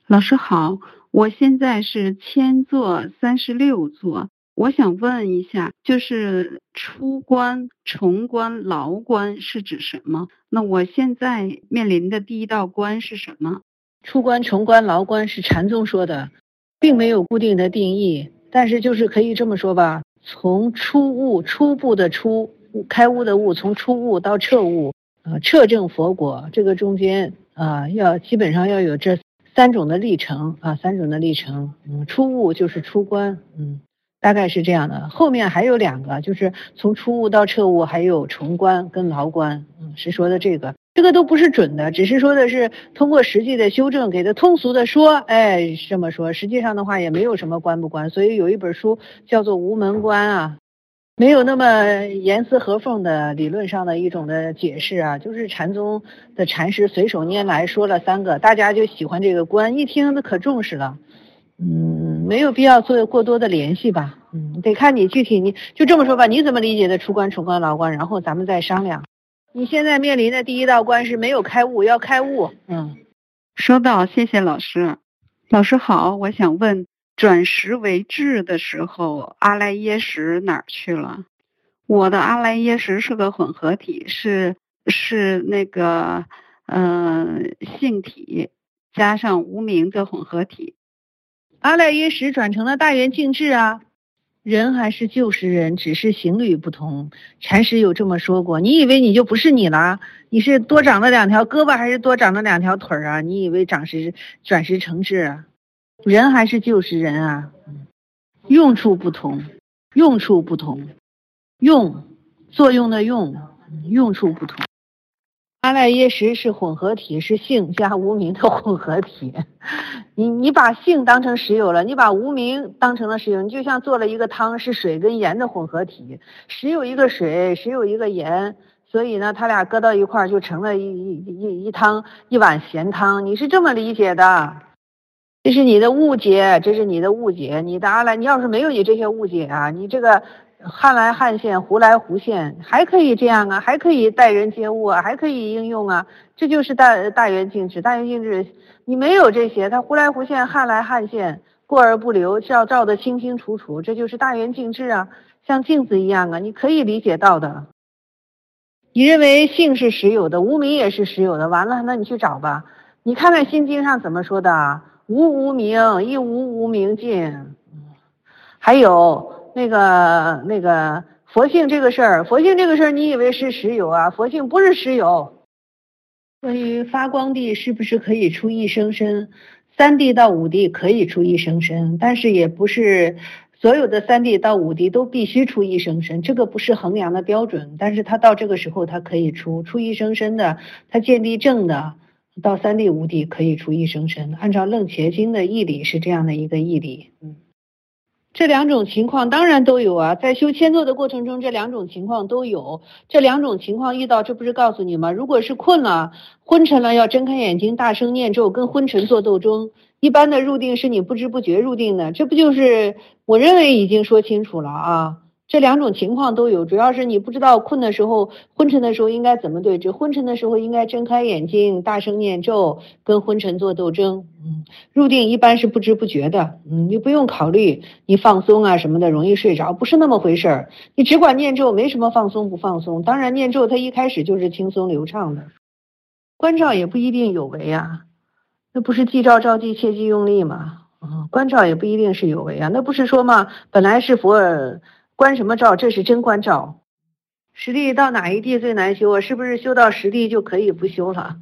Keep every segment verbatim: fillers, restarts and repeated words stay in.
老师好，我现在是千座三十六座，我想问一下，就是出关、重关、牢关是指什么？那我现在面临的第一道关是什么？ 出关、重关、牢关是禅宗说的，并没有固定的定义，但是就是可以这么说吧，从初悟、初步的初、开悟的悟，从初悟到彻悟，呃，彻证佛果，这个中间啊、呃，要基本上要有这三种的历程啊，三种的历程。嗯，初悟就是出关，嗯，大概是这样的。后面还有两个，就是从初悟到彻悟，还有重关跟牢关，嗯，是说的这个。这个都不是准的，只是说的是通过实际的修正给它通俗的说，哎，这么说，实际上的话也没有什么关不关，所以有一本书叫做无门关啊，没有那么严丝合缝的理论上的一种的解释啊，就是禅宗的禅师随手拈来说了三个，大家就喜欢这个关，一听那可重视了，嗯，没有必要做过多的联系吧，嗯，得看你具体，你就这么说吧，你怎么理解的出关、重关、牢关，然后咱们再商量。你现在面临的第一道关是没有开悟，要开悟。嗯， 收到，谢谢老师。老师好，我想问，转识为智的时候，阿赖耶识哪儿去了？我的阿赖耶识是个混合体，是是那个呃性体加上无明的混合体。 阿赖耶识转成了大圆净智啊。人还是就是人，只是行旅不同。禅师有这么说过，你以为你就不是你了？你是多长了两条胳膊还是多长了两条腿啊？你以为长识转识成智啊？人还是就是人啊，用处不同，用处不同，用作用的用，用处不同。阿赖耶识是混合体，是性加无明的混合体。你你把性当成实有了，你把无明当成了实有，你就像做了一个汤，是水跟盐的混合体，实有一个水，实有一个盐，所以呢，它俩搁到一块儿就成了一一一一汤一碗咸汤。你是这么理解的？这是你的误解，这是你的误解。你的阿赖，你要是没有你这些误解啊，你这个汉来汉现，胡来胡现，还可以这样啊，还可以待人接物啊，还可以应用啊，这就是大大圆净智。大圆净智，你没有这些，它胡来胡现，汉来汉现，过而不留，照照得清清楚楚，这就是大圆净智啊，像镜子一样啊，你可以理解到的。你认为性是实有的，无明也是实有的，完了，那你去找吧。你看看心经上怎么说的啊？无无明，亦无无明尽。还有那个那个佛性这个事儿，佛性这个事儿，你以为是实有啊？佛性不是实有。关于发光地是不是可以出一生身，三地到五地可以出一生身，但是也不是所有的三地到五地都必须出一生身，这个不是衡量的标准。但是他到这个时候他可以出出一生身的，他见地正的。到三地五地可以出一生身，按照楞伽经的义理是这样的一个义理。嗯，这两种情况当然都有啊，在修千座的过程中，这两种情况都有。这两种情况遇到，这不是告诉你吗？如果是困了、昏沉了，要睁开眼睛，大声念咒，跟昏沉做斗争。一般的入定是你不知不觉入定的，这不就是我认为已经说清楚了啊。这两种情况都有，主要是你不知道困的时候、昏沉的时候应该怎么对治。昏沉的时候应该睁开眼睛，大声念咒，跟昏沉做斗争。嗯，入定一般是不知不觉的，嗯，你不用考虑你放松啊什么的，容易睡着，不是那么回事儿。你只管念咒，没什么放松不放松。当然，念咒它一开始就是轻松流畅的，观照也不一定有为啊，那不是记照照记切记用力吗？嗯，观照也不一定是有为啊，那不是说嘛，本来是佛尔。观什么照？这是真观照。实地到哪一地最难修啊？是不是修到实地就可以不修了？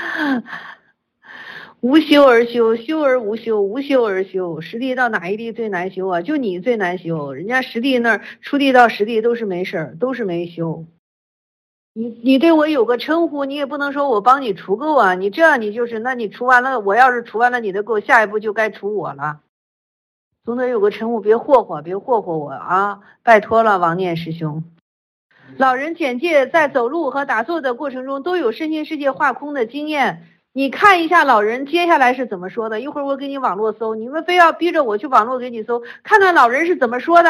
无修而修，修而无修，无修而修。实地到哪一地最难修啊？就你最难修，人家实地那儿出地到实地都是没事儿，都是没修。你你对我有个称呼，你也不能说我帮你除垢啊。你这样你就是，那你除完了，我要是除完了你的垢，下一步就该除我了。总得有个称呼，别霍霍，别霍霍我啊！拜托了，王念师兄。老人简介在走路和打坐的过程中都有身心世界化空的经验。你看一下老人接下来是怎么说的。一会儿我给你网络搜，你们非要逼着我去网络给你搜，看看老人是怎么说的。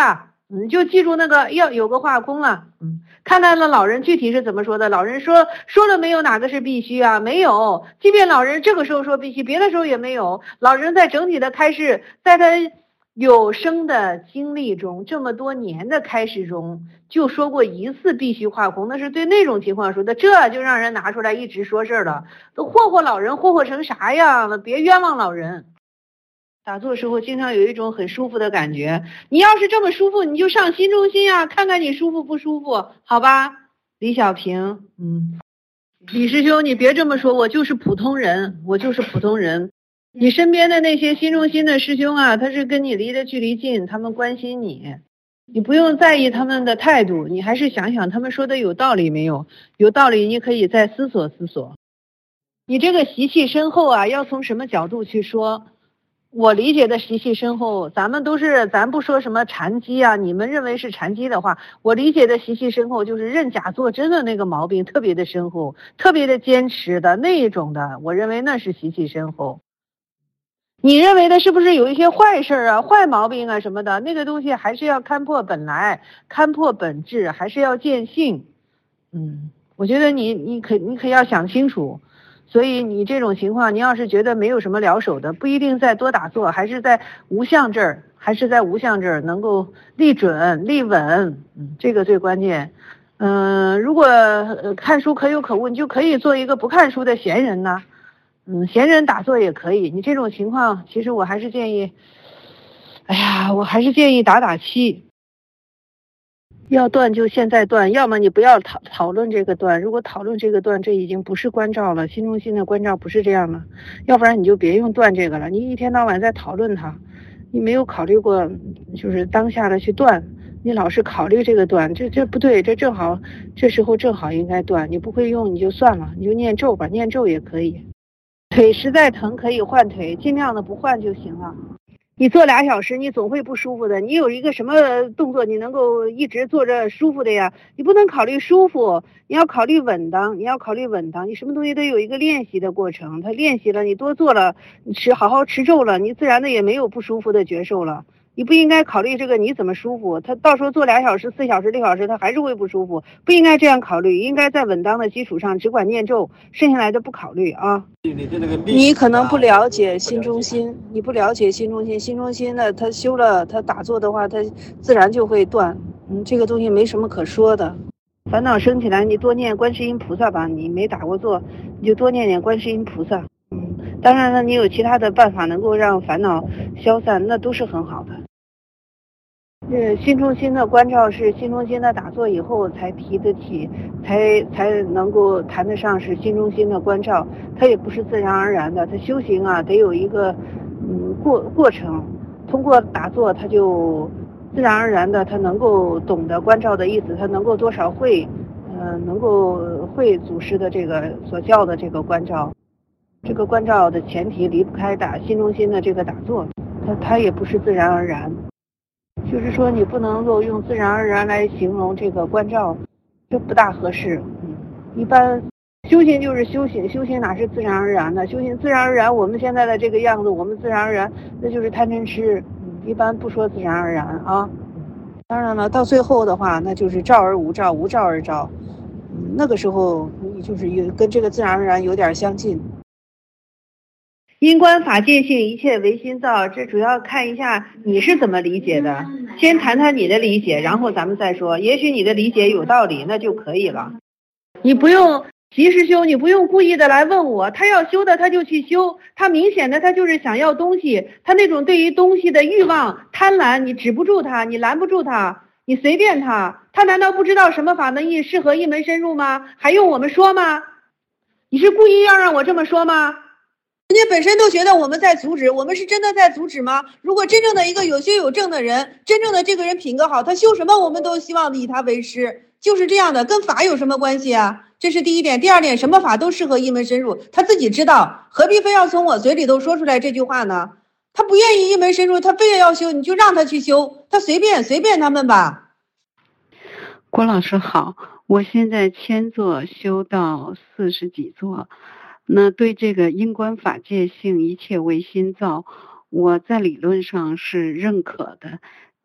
你就记住那个要有个画空啊。嗯，看到了老人具体是怎么说的，老人说说了没有哪个是必须啊？没有，即便老人这个时候说必须，别的时候也没有。老人在整体的开示，在他有生的经历中，这么多年的开示中，就说过一次必须画空，那是对那种情况说的，这就让人拿出来一直说事儿了，都霍霍老人，霍霍成啥样？别冤枉老人。打坐时候经常有一种很舒服的感觉，你要是这么舒服，你就上新中心啊，看看你舒服不舒服，好吧？李小平，嗯，李师兄，你别这么说，我就是普通人，我就是普通人。你身边的那些新中心的师兄啊，他是跟你离的距离近，他们关心你，你不用在意他们的态度，你还是想想他们说的有道理没有？有道理，你可以再思索思索。你这个习气深厚啊，要从什么角度去说？我理解的习气深厚，咱们都是，咱不说什么禅机啊，你们认为是禅机的话，我理解的习气深厚就是认假作真的那个毛病特别的深厚，特别的坚持的那一种的，我认为那是习气深厚。你认为的是不是有一些坏事啊、坏毛病啊什么的？那个东西还是要看破本来，看破本质，还是要见性。嗯，我觉得你你可你可要想清楚。所以你这种情况，你要是觉得没有什么了手的，不一定在多打坐，还是在无相这儿，还是在无相这儿能够立准立稳，嗯，这个最关键。嗯、呃，如果、呃、看书可有可无，你就可以做一个不看书的闲人呢。嗯，闲人打坐也可以。你这种情况，其实我还是建议，哎呀，我还是建议打打气。要断就现在断，要么你不要讨讨论这个断。如果讨论这个断，这已经不是关照了，心中心的关照不是这样的。要不然你就别用断这个了，你一天到晚在讨论它，你没有考虑过就是当下的去断，你老是考虑这个断，这这不对，这正好这时候正好应该断。你不会用你就算了，你就念咒吧，念咒也可以。腿实在疼可以换腿，尽量的不换就行了。你坐俩小时，你总会不舒服的。你有一个什么动作，你能够一直坐着舒服的呀？你不能考虑舒服，你要考虑稳当，你要考虑稳当。你什么东西都有一个练习的过程，他练习了，你多做了，你持好好持咒了，你自然的也没有不舒服的觉受了。你不应该考虑这个你怎么舒服，他到时候做俩小时、四小时、六小时，他还是会不舒服，不应该这样考虑，应该在稳当的基础上只管念咒，剩下来的不考虑啊。你可能不了解心中心，你不了解心中心，心中心呢，他修了，他打坐的话，他自然就会断。嗯，这个东西没什么可说的。烦恼升起来，你多念观世音菩萨吧。你没打过坐，你就多念念观世音菩萨。嗯，当然了，你有其他的办法能够让烦恼消散，那都是很好的。呃，心中心的关照是心中心的打坐以后才提得起，才才能够谈得上是心中心的关照。它也不是自然而然的，它修行啊得有一个嗯过过程。通过打坐，它就自然而然的，它能够懂得关照的意思，它能够多少会，呃，能够会祖师的这个所教的这个关照。这个关照的前提离不开打心中心的这个打坐，它它也不是自然而然。就是说你不能够用自然而然来形容这个关照，这不大合适。嗯，一般修行就是修行，修行哪是自然而然的？修行自然而然，我们现在的这个样子，我们自然而然那就是贪嗔痴。嗯，一般不说自然而然啊。当然了，到最后的话，那就是照而无照，无照而照。嗯，那个时候你就是有跟这个自然而然有点相近。因观法界性，一切唯心造，这主要看一下你是怎么理解的。先谈谈你的理解，然后咱们再说。也许你的理解有道理，那就可以了。你不用及时修，你不用故意的来问我，他要修的他就去修，他明显的他就是想要东西，他那种对于东西的欲望贪婪，你止不住他，你拦不住他，你随便他，他难道不知道什么法门义适合一门深入吗？还用我们说吗？你是故意要让我这么说吗？人家本身都觉得我们在阻止，我们是真的在阻止吗？如果真正的一个有修有正的人，真正的这个人品格好，他修什么我们都希望以他为师，就是这样的，跟法有什么关系啊？这是第一点。第二点，什么法都适合一门深入，他自己知道，何必非要从我嘴里头说出来这句话呢？他不愿意一门深入，他非要修，你就让他去修，他随便随便他们吧。 郭老师好，我现在千座修到四十几座。那对这个因观法界性，一切唯心造，我在理论上是认可的，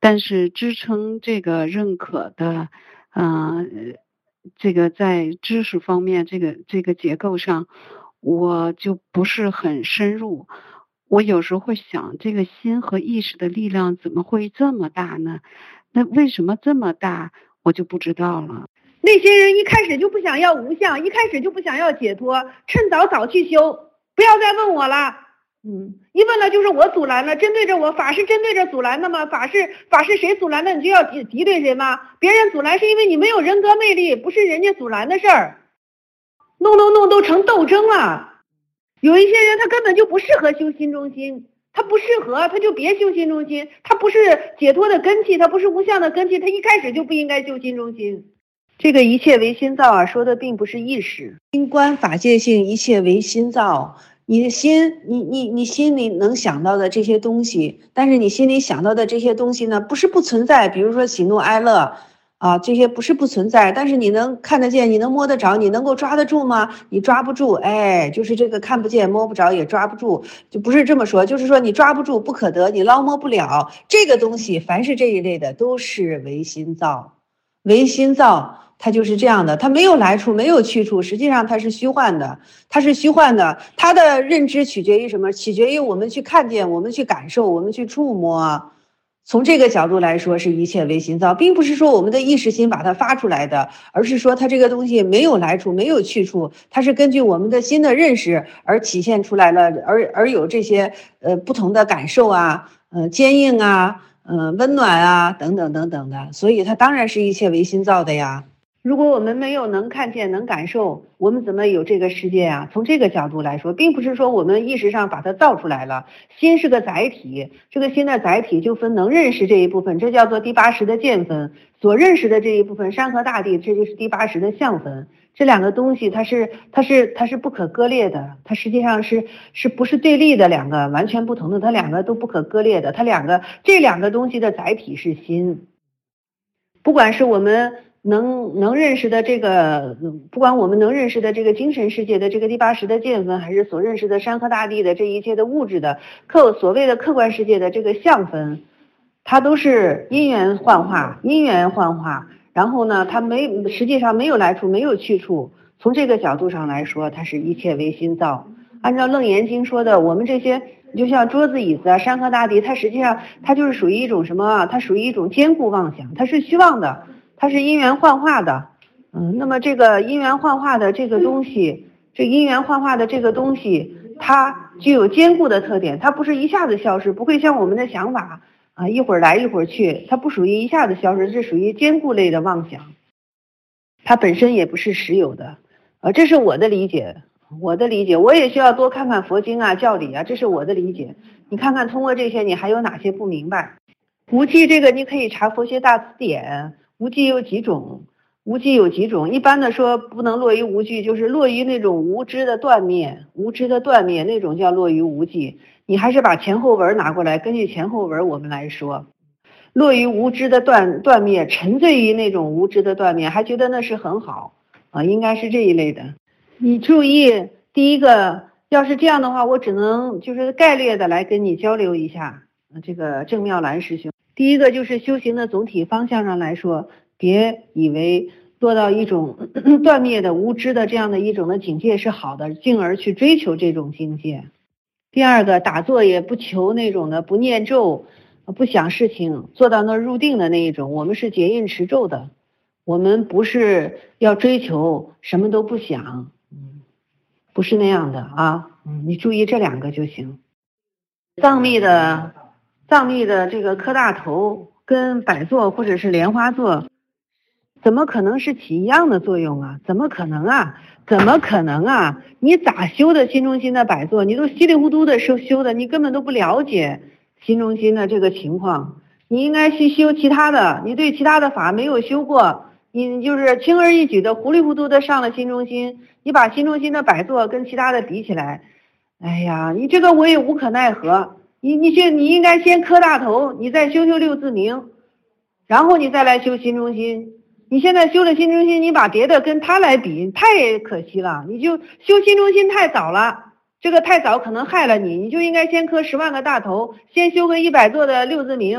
但是支撑这个认可的，呃，这个在知识方面，这个这个结构上，我就不是很深入。我有时候会想，这个心和意识的力量怎么会这么大呢？那为什么这么大，我就不知道了。 那些人一开始就不想要无相，一开始就不想要解脱，趁早早去修，不要再问我了。嗯，一问了就是我阻拦了，针对着我，法是针对着阻拦的吗？法是法是谁阻拦的，你就要敌敌对谁吗？别人阻拦是因为你没有人格魅力，不是人家阻拦的事儿。弄弄弄都成斗争了。有一些人他根本就不适合修心中心，他不适合，他就别修心中心，他不是解脱的根器，他不是无相的根器，他一开始就不应该修心中心。这个一切为心造啊，说的并不是意识。 心观法界性，一切为心造。你的心，你你你心里能想到的这些东西，但是你心里想到的这些东西呢，不是不存在。比如说喜怒哀乐啊，这些不是不存在，但是你能看得见，你能摸得着，你能够抓得住吗？你抓不住，哎，就是这个看不见、摸不着，也抓不住，就不是这么说，就是说你抓不住、不可得，你捞摸不了这个东西。凡是这一类的，都是唯心造，唯心造。它就是这样的，它没有来处，没有去处，实际上它是虚幻的，它是虚幻的。它的认知取决于什么？取决于我们去看见，我们去感受，我们去触摸。从这个角度来说，是一切为心造，并不是说我们的意识心把它发出来的，而是说它这个东西没有来处，没有去处，它是根据我们的心的认识而体现出来了，而而有这些呃不同的感受啊，呃坚硬啊，呃温暖啊等等等等的，所以它当然是一切为心造的呀。 如果我们没有能看见、能感受，我们怎么有这个世界啊？从这个角度来说，并不是说我们意识上把它造出来了。心是个载体，这个心的载体就分能认识这一部分，这叫做第八识的见分；所认识的这一部分，山河大地，这就是第八识的相分。这两个东西，它是它是它是不可割裂的，它实际上是是不是对立的两个完全不同的，它两个都不可割裂的，它两个这两个东西的载体是心，不管是我们。能能认识的这个，不管我们能认识的这个精神世界的这个第八识的见分，还是所认识的山河大地的这一切的物质的客所谓的客观世界的这个相分，它都是因缘幻化，因缘幻化。然后呢，它没实际上没有来处，没有去处。从这个角度上来说，它是一切为心造。按照楞严经说的，我们这些就像桌子椅子啊，山河大地，它实际上它就是属于一种什么啊？它属于一种坚固妄想，它是虚妄的。它是因缘幻化的，嗯，那么这个因缘幻化的这个东西，这因缘幻化的这个东西，它具有坚固的特点，它不是一下子消失，不会像我们的想法啊一会儿来一会儿去，它不属于一下子消失，是属于坚固类的妄想，它本身也不是实有的，呃，这是我的理解，我的理解，我也需要多看看佛经啊、教理啊，这是我的理解。你看看通过这些，你还有哪些不明白？无记这个你可以查佛学大词典。无记有几种？无记有几种？一般的说不能落于无记，就是落于那种无知的断灭，无知的断灭那种叫落于无记。你还是把前后文拿过来，根据前后文我们来说，落于无知的断断灭，沉醉于那种无知的断灭，还觉得那是很好啊，应该是这一类的。你注意，第一个，要是这样的话，我只能就是概略的来跟你交流一下。这个郑妙兰师兄。第一个就是修行的总体方向上来说，别以为落到一种断灭的无知的这样的一种的境界是好的，进而去追求这种境界。第二个，打坐也不求那种的不念咒、不想事情，做到那入定的那一种。我们是结印持咒的，我们不是要追求什么都不想，嗯，不是那样的啊。嗯，你注意这两个就行。藏密的。藏密的这个磕大头跟摆坐或者是莲花座，怎么可能是起一样的作用啊？怎么可能啊？怎么可能啊？你咋修的心中心的摆坐？你都稀里糊涂的修修的，你根本都不了解心中心的这个情况。你应该去修其他的，你对其他的法没有修过，你就是轻而易举的糊里糊涂的上了心中心，你把心中心的摆坐跟其他的比起来，哎呀，你这个我也无可奈何。你你先你应该先磕大头，你再修修六字明，然后你再来修心中心。你现在修了心中心，你把别的跟他来比，太可惜了。你就修心中心太早了，这个太早可能害了你。你就应该先磕十万个大头，先修个一百座的六字明，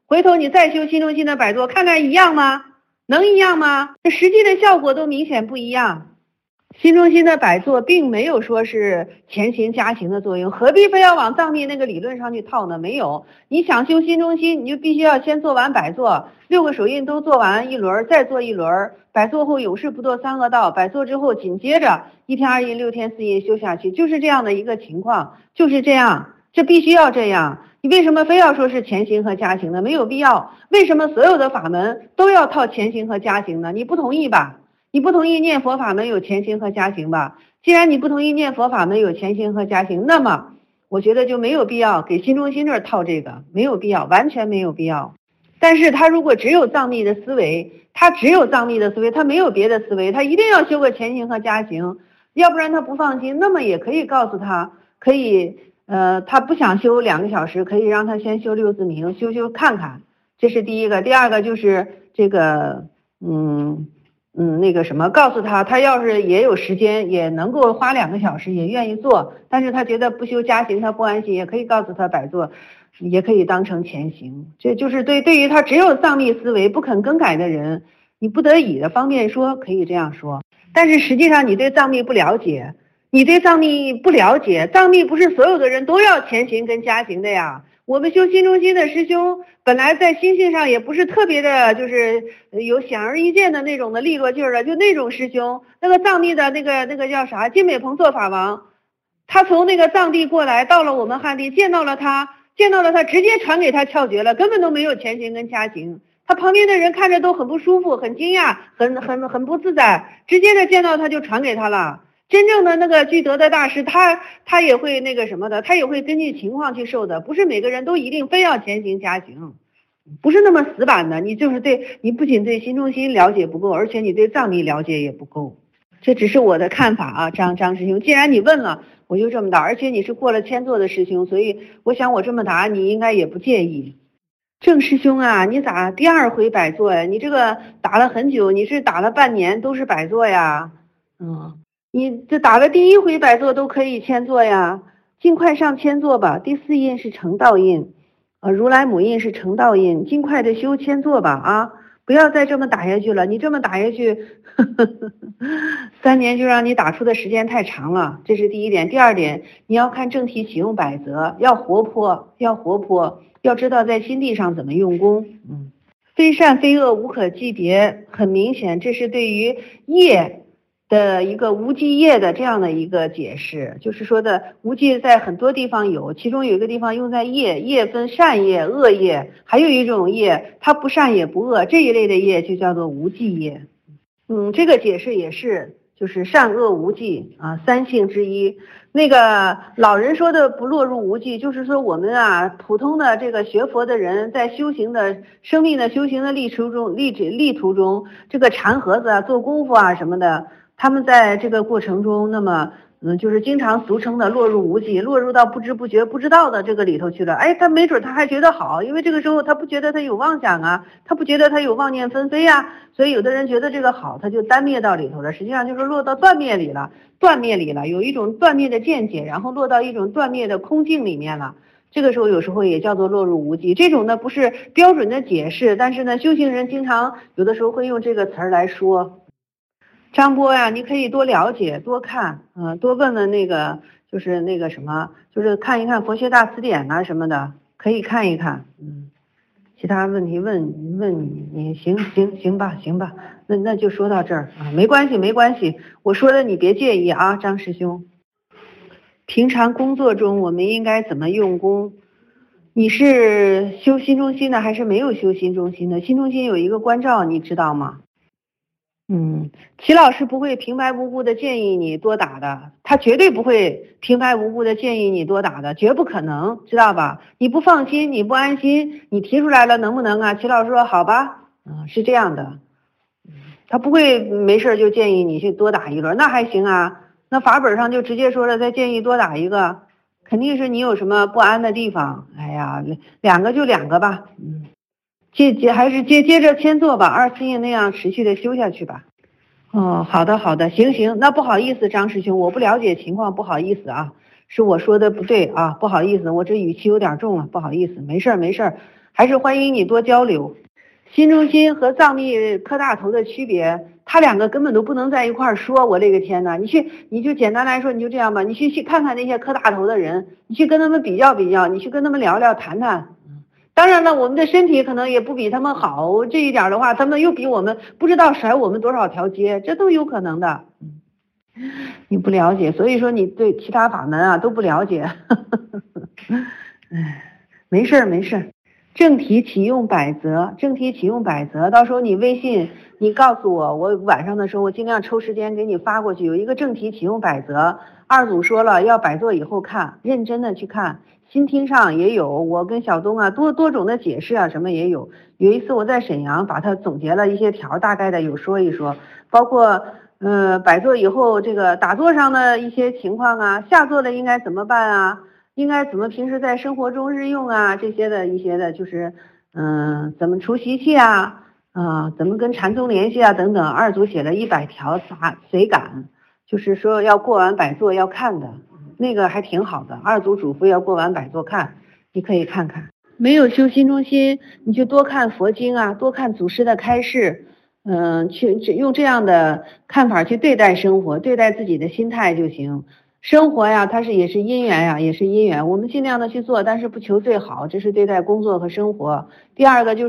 回头你再修心中心的摆坐，看看一样吗？能一样吗？这实际的效果都明显不一样。心中心的摆坐并没有说是前行加行的作用，何必非要往藏密那个理论上去套呢？没有，你想修心中心，你就必须要先做完摆坐，六个手印都做完一轮，再做一轮，摆坐后永世不堕三恶道，摆坐之后紧接着一天二印六天四印修下去，就是这样的一个情况，就是这样，这必须要这样。你为什么非要说是前行和加行呢？没有必要。为什么所有的法门都要套前行和加行呢？你不同意吧？你不同意念佛法门有前行和加行吧？既然你不同意念佛法门有前行和加行，那么我觉得就没有必要给心中心这儿套这个，没有必要，完全没有必要。但是他如果只有藏密的思维，他只有藏密的思维，他没有别的思维，他一定要修个前行和加行，要不然他不放心。那么也可以告诉他，可以呃，他不想修两个小时，可以让他先修六字明，修修看看，这是第一个。第二个就是这个嗯嗯，那个什么，告诉他，他要是也有时间，也能够花两个小时，也愿意做，但是他觉得不修加行，他不安心，也可以告诉他摆坐，也可以当成前行。这就是对对于他只有藏密思维不肯更改的人，你不得已的方便说，可以这样说。但是实际上你对藏密不了解，你对藏密不了解，藏密不是所有的人都要前行跟加行的呀。我们修心中心的师兄，本来在心性上也不是特别的，就是有显而易见的那种的利落劲儿的，就那种师兄，那个藏地的那个那个叫啥金美鹏做法王，他从那个藏地过来，到了我们汉地，见到了他，见到了他，直接传给他窍诀了，根本都没有前行跟加行。他旁边的人看着都很不舒服，很惊讶，很很很不自在，直接的见到他就传给他了。真正的那个具德的大师，他他也会那个什么的，他也会根据情况去受的，不是每个人都一定非要前行加行，不是那么死板的。你就是对你不仅对心中心了解不够，而且你对藏密了解也不够。这只是我的看法啊，张张师兄，既然你问了，我就这么答，而且你是过了千座的师兄，所以我想我这么答你应该也不介意。郑师兄啊，你咋第二回摆坐呀？你这个打了很久，你是打了半年都是摆坐呀？嗯。你这打了第一回摆坐都可以千座呀，尽快上千座吧。第四印是成道印，呃，如来母印是成道印，尽快的修千座吧啊！不要再这么打下去了，你这么打下去，呵呵呵三年就让你打出的时间太长了，这是第一点。第二点，你要看正题启用百则，要活泼，要活泼，要知道在心地上怎么用功。嗯，非善非恶无可记别，很明显，这是对于业的一个无记业的这样的一个解释，就是说的无记在很多地方有，其中有一个地方用在业，业分善业、恶业，还有一种业它不善也不恶，这一类的业就叫做无记业。嗯，这个解释也是就是善恶无记啊，三性之一。那个老人说的不落入无记，就是说我们啊普通的这个学佛的人在修行的生命的修行的历途中历历途中，这个缠盒子啊做功夫啊什么的，他们在这个过程中，那么嗯，就是经常俗称的落入无记，落入到不知不觉不知道的这个里头去了。哎，他没准他还觉得好，因为这个时候他不觉得他有妄想啊，他不觉得他有妄念纷飞呀，所以有的人觉得这个好，他就单灭到里头了，实际上就是落到断灭里了，断灭里了，有一种断灭的见解，然后落到一种断灭的空境里面了。这个时候有时候也叫做落入无记，这种呢不是标准的解释，但是呢修行人经常有的时候会用这个词儿来说。张波呀，你可以多了解多看，嗯、呃，多问问那个就是那个什么，就是看一看佛学大词典啊什么的，可以看一看。嗯，其他问题问问你，你行行行吧行吧，那那就说到这儿啊，没关系没关系，我说的你别介意啊，张师兄。平常工作中我们应该怎么用功？你是修心中心的还是没有修心中心的？心中心有一个关照，你知道吗？嗯，齐老师不会平白无故的建议你多打的，他绝对不会平白无故的建议你多打的，绝不可能，知道吧？你不放心，你不安心，你提出来了能不能啊？齐老师说好吧，嗯，是这样的，他不会没事就建议你去多打一轮，那还行啊，那法本上就直接说了，再建议多打一个，肯定是你有什么不安的地方，哎呀，两个就两个吧，嗯。接接还是接接着先做吧，二次印那样持续的修下去吧。哦，好的好的，行行，那不好意思，张师兄，我不了解情况，不好意思啊，是我说的不对啊，不好意思，我这语气有点重了，不好意思，没事儿没事儿，还还是欢迎你多交流。新中心和藏密磕大头的区别，他两个根本都不能在一块儿说。我这个天呐，你去，你就简单来说，你就这样吧，你去去看看那些磕大头的人，你去跟他们比较比较，你去跟他们聊聊谈谈。当然了，我们的身体可能也不比他们好，这一点的话，他们又比我们不知道甩我们多少条街，这都有可能的。你不了解，所以说你对其他法门啊都不了解。哎，没事儿没事儿。正题启用百则，正题启用百则，到时候你微信你告诉我，我晚上的时候我尽量抽时间给你发过去。有一个正题启用百则，二组说了要摆坐以后看，认真的去看。新听上也有，我跟小东啊多多种的解释啊什么也有。有一次我在沈阳把它总结了一些条，大概的有说一说，包括呃摆坐以后这个打坐上的一些情况啊，下坐了应该怎么办啊？应该怎么平时在生活中日用啊，这些的一些的就是嗯、呃、怎么除习气啊啊、呃、怎么跟禅宗联系啊等等，二组写了一百条杂随感，就是说要过完摆坐要看的那个还挺好的，二组嘱咐要过完摆坐看，你可以看看。没有修心中心，你就多看佛经啊，多看祖师的开示，嗯、呃，去用这样的看法去对待生活，对待自己的心态就行。生活呀，它是也是因缘呀，也是因缘。我们尽量的去做，但是不求最好，这是对待工作和生活。第二个就是，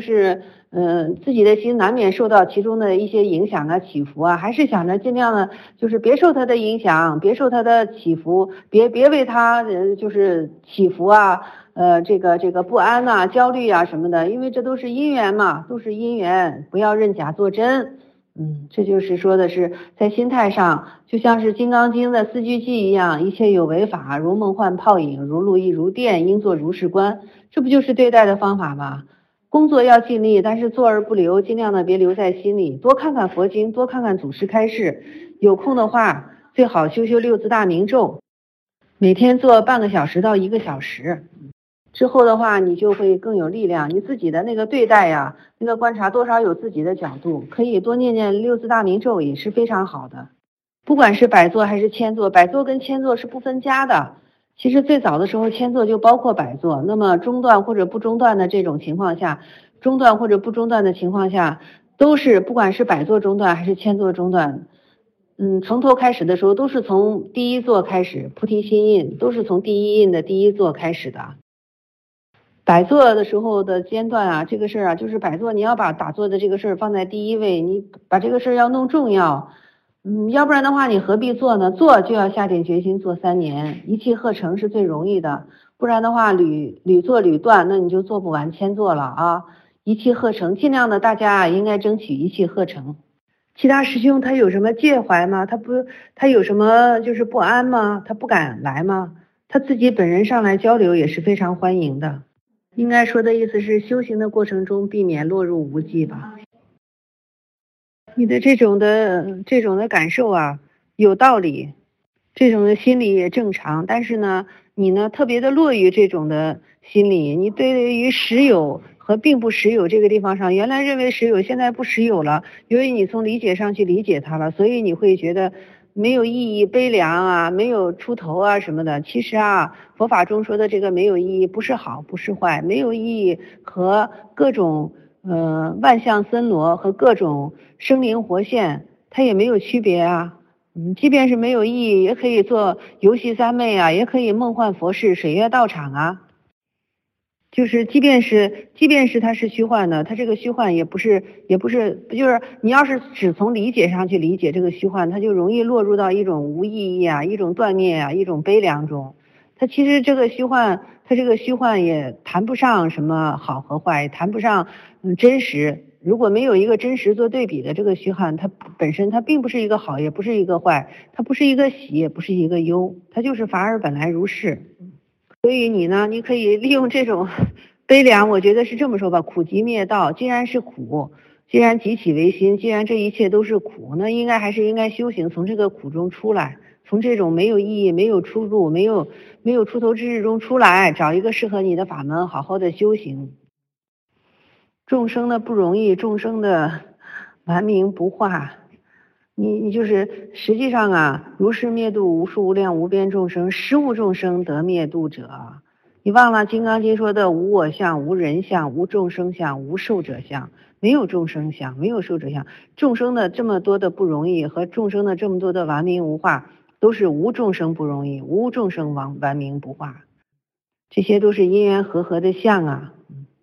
嗯、呃，自己的心难免受到其中的一些影响啊、起伏啊，还是想着尽量的，就是别受它的影响，别受它的起伏，别别为它呃就是起伏啊，呃这个这个不安呐、啊、焦虑啊什么的，因为这都是因缘嘛，都是因缘，不要认假作真。嗯，这就是说的是在心态上，就像是《金刚经》的四句偈一样，一切有为法，如梦幻泡影，如露亦如电，应作如是观。这不就是对待的方法吗？工作要尽力，但是做而不留，尽量的别留在心里，多看看佛经，多看看祖师开示。有空的话，最好修修六字大明咒，每天做半个小时到一个小时。之后的话，你就会更有力量，你自己的那个对待呀，那个观察多少有自己的角度，可以多念念六字大明咒也是非常好的。不管是摆坐还是谦坐，摆坐跟谦坐是不分家的。其实最早的时候谦坐就包括摆坐，那么中断或者不中断的这种情况下，中断或者不中断的情况下，都是不管是摆坐中断还是谦坐中断，嗯，从头开始的时候都是从第一坐开始，菩提心印都是从第一印的第一坐开始的。摆坐的时候的间断啊，这个事儿啊，就是摆坐，你要把打坐的这个事儿放在第一位，你把这个事儿要弄重要，嗯，要不然的话，你何必做呢？做就要下定决心做三年，一气呵成是最容易的，不然的话屡屡做屡断，那你就做不完千做了啊！一气呵成，尽量的大家应该争取一气呵成。其他师兄他有什么介怀吗？他不，他有什么就是不安吗？他不敢来吗？他自己本人上来交流也是非常欢迎的。应该说的意思是修行的过程中避免落入无记吧。你的这种的这种的感受啊有道理，这种的心理也正常，但是呢你呢特别的落于这种的心理，你对于实有和并不实有这个地方上，原来认为实有，现在不实有了，由于你从理解上去理解它了，所以你会觉得没有意义、悲凉啊，没有出头啊什么的。其实啊，佛法中说的这个没有意义，不是好，不是坏，没有意义和各种呃万象森罗和各种生灵活现，它也没有区别啊。嗯，即便是没有意义，也可以做游戏三昧啊，也可以梦幻佛事、水月道场啊。就是即便是即便是它是虚幻的，它这个虚幻也不是也不是，就是你要是只从理解上去理解这个虚幻，它就容易落入到一种无意义啊，一种断灭啊，一种悲凉中。它其实这个虚幻，它这个虚幻也谈不上什么好和坏，谈不上嗯真实。如果没有一个真实做对比的这个虚幻，它本身它并不是一个好，也不是一个坏，它不是一个喜，也不是一个忧，它就是法尔本来如是。所以你呢，你可以利用这种悲凉，我觉得是这么说吧，苦集灭道，既然是苦，既然集起为心，既然这一切都是苦，那应该还是应该修行，从这个苦中出来，从这种没有意义、没有出路、没有没有出头之日中出来，找一个适合你的法门，好好的修行。众生的不容易，众生的顽冥不化，你你就是实际上啊，如是灭度无数无量无边众生，实无众生得灭度者。 你忘了《金刚经》说的无我相、无人相、无众生相、无寿者相，没有众生相，没有寿者相。众生的这么多的不容易和众生的这么多的顽冥无化，都是无众生不容易，无众生顽顽冥不化，这些都是因缘和合的相啊。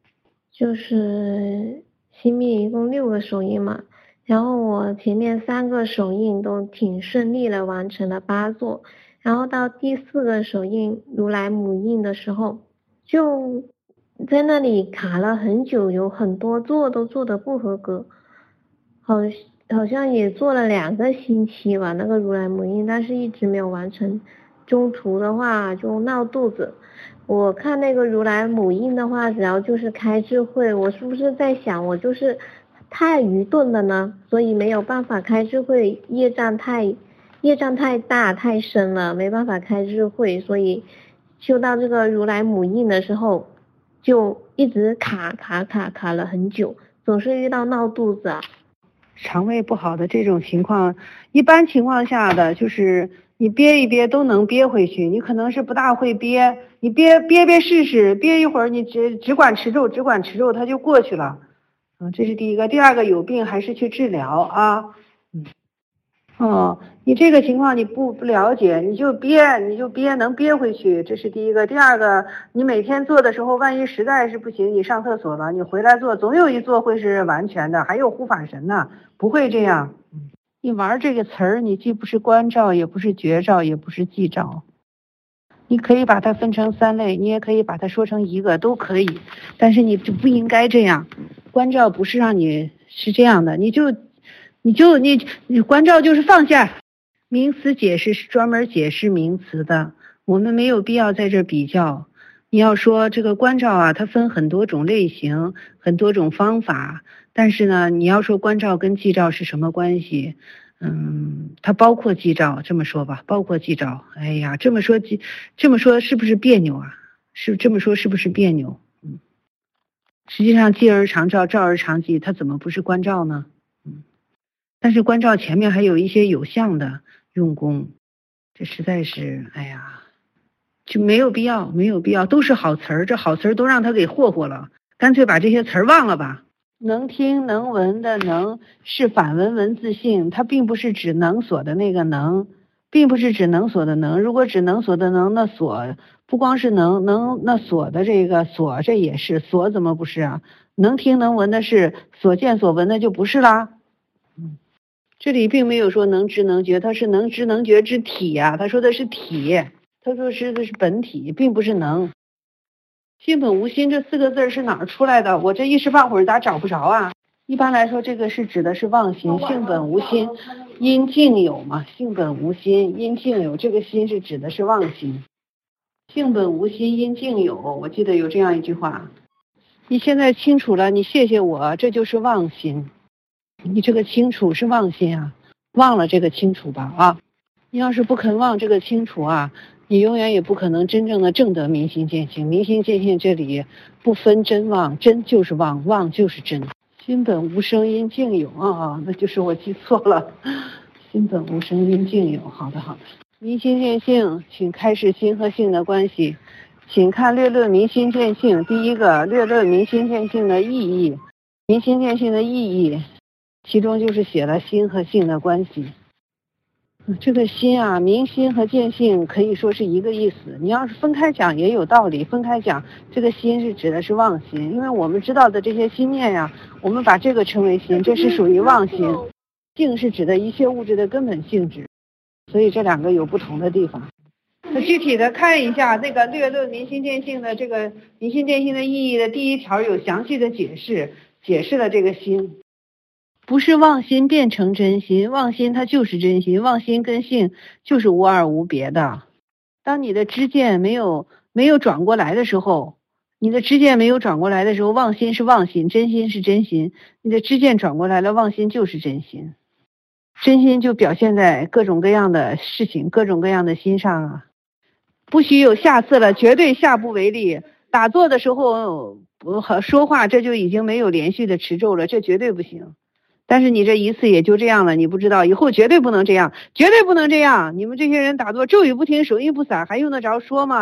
就是心密一共六个手印嘛，然后我前面三个手印都挺顺利的完成了八座，然后到第四个手印如来母印的时候，就在那里卡了很久，有很多座都做的不合格，好好像也做了两个星期吧，那个如来母印，但是一直没有完成，中途的话就闹肚子。我看那个如来母印的话，只要就是开智慧，我是不是在想我就是太愚钝了呢？所以没有办法开智慧，业障太业障太大太深了，没办法开智慧，所以修到这个如来母印的时候，就一直卡卡卡卡了很久，总是遇到闹肚子啊。 肠胃不好的这种情况，一般情况下的就是你憋一憋都能憋回去，你可能是不大会憋，你憋憋憋试试，憋一会儿你只只管持咒，只管持咒，它就过去了。嗯，这是第一个。第二个，有病还是去治疗啊。嗯，哦，你这个情况你不不了解，你就憋，你就憋，能憋回去，这是第一个。第二个，你每天做的时候，万一实在是不行，你上厕所了，你回来做，总有一做会是完全的，还有护法神呢，不会这样。你玩这个词儿，你既不是观照，也不是觉照，也不是寂照。你可以把它分成三类，你也可以把它说成一个，都可以。但是你就不应该这样，观照不是让你是这样的，你就你就你你观照就是放下。名词解释是专门解释名词的，我们没有必要在这比较。你要说这个观照啊，它分很多种类型，很多种方法，但是呢，你要说观照跟寂照是什么关系？嗯，它包括寂照，这么说吧，包括寂照。哎呀，这么说这么说是不是别扭啊？是这么说是不是别扭？嗯，实际上寂而常照，照而常寂，它怎么不是观照呢？嗯，但是观照前面还有一些有相的用功，这实在是，哎呀，就没有必要，没有必要，都是好词儿，这好词儿都让他给霍霍了，干脆把这些词儿忘了吧。能听能闻的能是反文文字性，它并不是指能所的那个能，并不是指能所的能。如果指能所的能，那所不光是能能那所的这个所，这也是所，怎么不是啊？能听能闻的是所见所闻的就不是啦。嗯，这里并没有说能知能觉，它是能知能觉之体呀、啊，他说的是体，他说是的是本体，并不是能。心本无心这四个字是哪儿出来的？我这一时半会儿咋找不着啊？一般来说，这个是指的是妄心，性本无心，因境有嘛。性本无心，因境有，这个心是指的是妄心。性本无心，因境有，我记得有这样一句话。你现在清楚了，你谢谢我，这就是妄心。你这个清楚是妄心啊，忘了这个清楚吧啊！你要是不肯忘这个清楚啊，你永远也不可能真正的证得明心见性。明心见性这里不分真妄，真就是妄，妄就是真。心本无生，因境有啊，那就是我记错了。心本无生，因境有。好的，好的。明心见性，请开示心和性的关系。请看略论明心见性。第一个，略论明心见性的意义。明心见性的意义，其中就是写了心和性的关系。这个心啊，明心和见性可以说是一个意思。你要是分开讲也有道理，分开讲这个心是指的是妄心，因为我们知道的这些心念呀、啊，我们把这个称为心，这是属于妄心。性是指的一切物质的根本性质，所以这两个有不同的地方。那具体的看一下那个略论明心见性的这个明心见性的意义的第一条有详细的解释，解释了这个心。不是妄心变成真心，妄心它就是真心，妄心跟性就是无二无别的。当你的知见没有没有转过来的时候，你的知见没有转过来的时候，妄心是妄心，真心是真心。你的知见转过来了，妄心就是真心。真心就表现在各种各样的事情，各种各样的心上啊。不许有下次了，绝对下不为例。打坐的时候和说话，这就已经没有连续的持咒了，这绝对不行。但是你这一次也就这样了，你不知道，以后绝对不能这样，绝对不能这样。你们这些人打坐咒语不停，手印不散，还用得着说吗？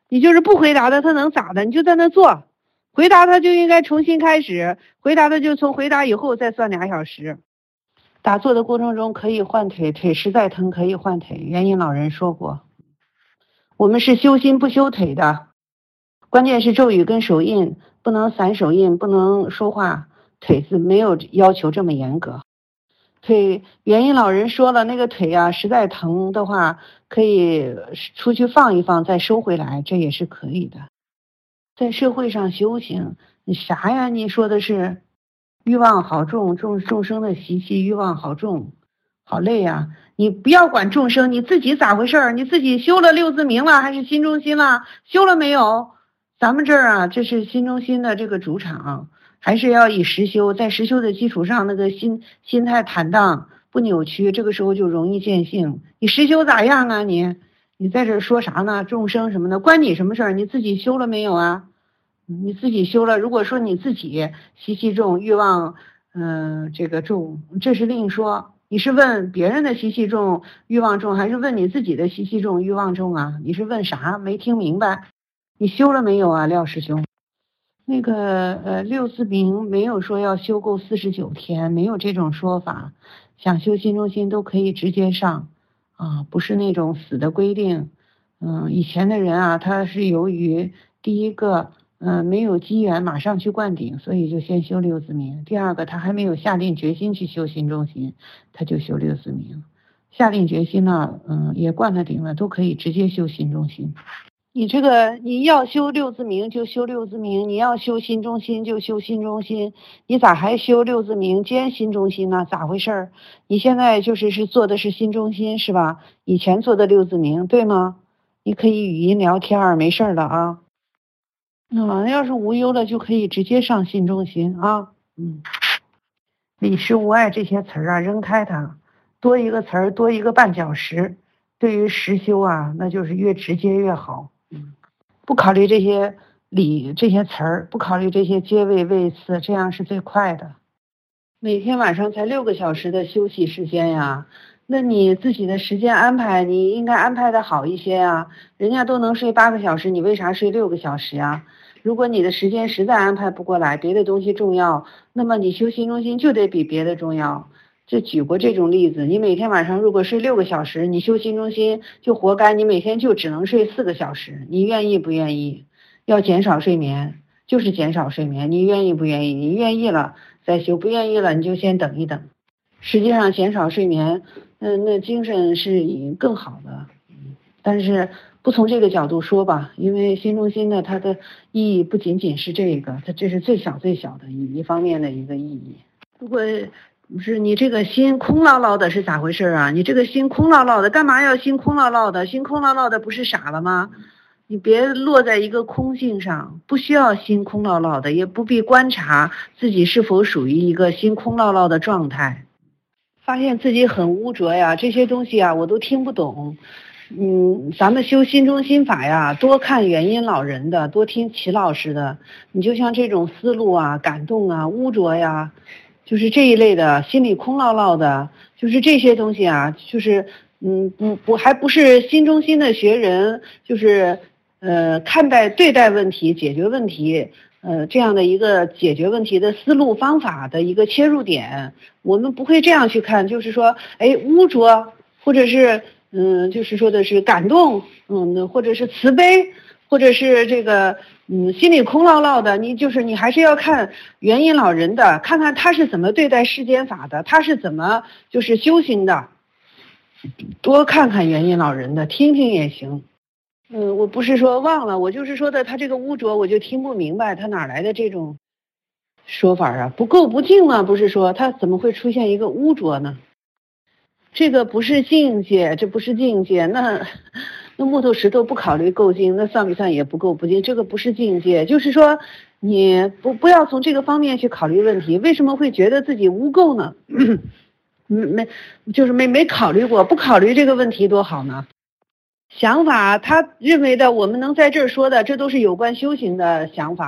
你就是不回答他，他能咋的？你就在那做，回答他就应该重新开始，回答他就从回答以后再算俩小时。打坐的过程中可以换腿，腿实在疼可以换腿，元音老人说过。我们是修心不修腿的，关键是咒语跟手印不能散手印，不能说话，腿子没有要求这么严格。腿元音老人说了，那个腿啊实在疼的话，可以出去放一放再收回来，这也是可以的。在社会上修行，你啥呀？你说的是欲望好重，众众生的习气欲望好重，好累呀！你不要管众生，你自己咋回事？你自己修了六字明了还是心中心了？修了没有？咱们这儿啊，这是心中心的这个主场，还是要以实修，在实修的基础上，那个心心态坦荡不扭曲，这个时候就容易见性。你实修咋样啊？你你在这说啥呢？众生什么的关你什么事儿？你自己修了没有啊？你自己修了，如果说你自己习气重，欲望嗯、呃、这个重，这是另说。你是问别人的习气重欲望重，还是问你自己的习气重欲望重啊？你是问啥？没听明白？你修了没有啊，廖师兄？那个呃六字明没有说要修够四十九天，没有这种说法。想修心中心都可以直接上啊，不是那种死的规定。嗯，以前的人啊，他是由于第一个嗯、呃、没有机缘马上去灌顶，所以就先修六字明。第二个他还没有下定决心去修心中心，他就修六字明。下定决心呢，嗯也灌了顶了，都可以直接修心中心。你这个你要修六字明就修六字明，你要修心中心就修心中心，你咋还修六字明兼心中心呢？咋回事？你现在就是是做的是心中心是吧？以前做的六字明对吗？你可以语音聊天没事的啊。嗯，要是无忧了就可以直接上心中心啊。嗯，理事无碍这些词儿啊扔开它，多一个词儿多一个绊脚石，对于实修啊那就是越直接越好。嗯，不考虑这些理这些词儿，不考虑这些阶位位次，这样是最快的。每天晚上才六个小时的休息时间呀，那你自己的时间安排，你应该安排的好一些啊。人家都能睡八个小时，你为啥睡六个小时呀？如果你的时间实在安排不过来，别的东西重要，那么你修心中心就得比别的重要。这举过这种例子，你每天晚上如果睡六个小时，你修心中心就活该，你每天就只能睡四个小时，你愿意不愿意？要减少睡眠，就是减少睡眠，你愿意不愿意？你愿意了再修，不愿意了你就先等一等。实际上减少睡眠，嗯，那精神是更好的，但是不从这个角度说吧，因为心中心呢，它的意义不仅仅是这个，它这是最小最小的一一方面的一个意义。如果不是你这个心空落落的是咋回事啊？你这个心空落落的，干嘛要心空落落的？心空落落的不是傻了吗？你别落在一个空性上，不需要心空落落的，也不必观察自己是否属于一个心空落落的状态。发现自己很污浊呀，这些东西啊我都听不懂。嗯，咱们修心中心法呀，多看元音老人的，多听齐老师的。你就像这种思路啊、感动啊、污浊呀，就是这一类的，心里空落落的，就是这些东西啊，就是嗯不不还不是心中心的学人，就是呃看待对待问题、解决问题。呃，这样的一个解决问题的思路方法的一个切入点，我们不会这样去看，就是说，哎，污浊，或者是，嗯，就是说的是感动，嗯，或者是慈悲，或者是这个，嗯，心里空落落的，你就是你还是要看元音老人的，看看他是怎么对待世间法的，他是怎么就是修行的，多看看元音老人的，听听也行。嗯，我不是说忘了，我就是说的他这个污浊，我就听不明白他哪来的这种说法啊？不垢不净啊，不是说他怎么会出现一个污浊呢？这个不是境界，这不是境界。那那木头石头不考虑垢净，那算不算也不垢不净？这个不是境界，就是说你不不要从这个方面去考虑问题。为什么会觉得自己污垢呢？没就是没没考虑过，不考虑这个问题多好呢？想法他认为的我们能在这儿说的，这都是有关修行的想法，